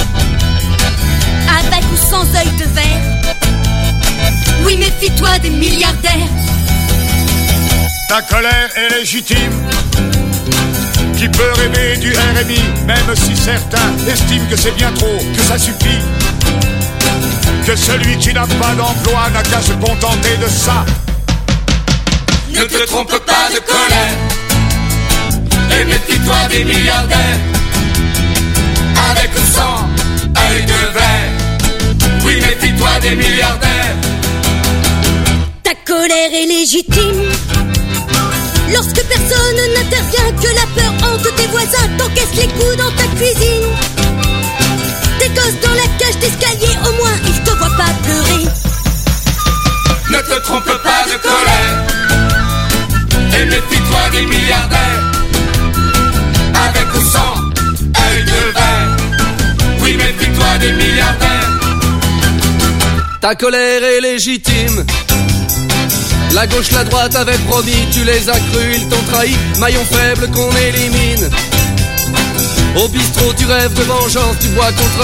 Avec ou sans œil de verre, oui, méfie-toi des milliardaires. Ta colère est légitime. Qui peut rêver du R M I, même si certains estiment que c'est bien trop, que ça suffit. Que celui qui n'a pas d'emploi n'a qu'à se contenter de ça. Ne te trompe pas de colère et méfie-toi des milliardaires. Avec ou sans œil de verre, oui, méfie-toi des milliardaires. Ta colère est légitime lorsque personne n'intervient, que la peur hante tes voisins, t'encaisse les coups dans ta cuisine. Tes gosses dans la cage d'escalier, au moins ils te voient pas pleurer. Ne te trompe pas de colère et méfie-toi des milliardaires. Avec ou sans œil de verre, oui, méfie-toi des milliardaires. Ta colère est légitime. La gauche, la droite avaient promis, tu les as crus, ils t'ont trahi. Maillon faible qu'on élimine. Au bistrot, tu rêves de vengeance, tu bois contre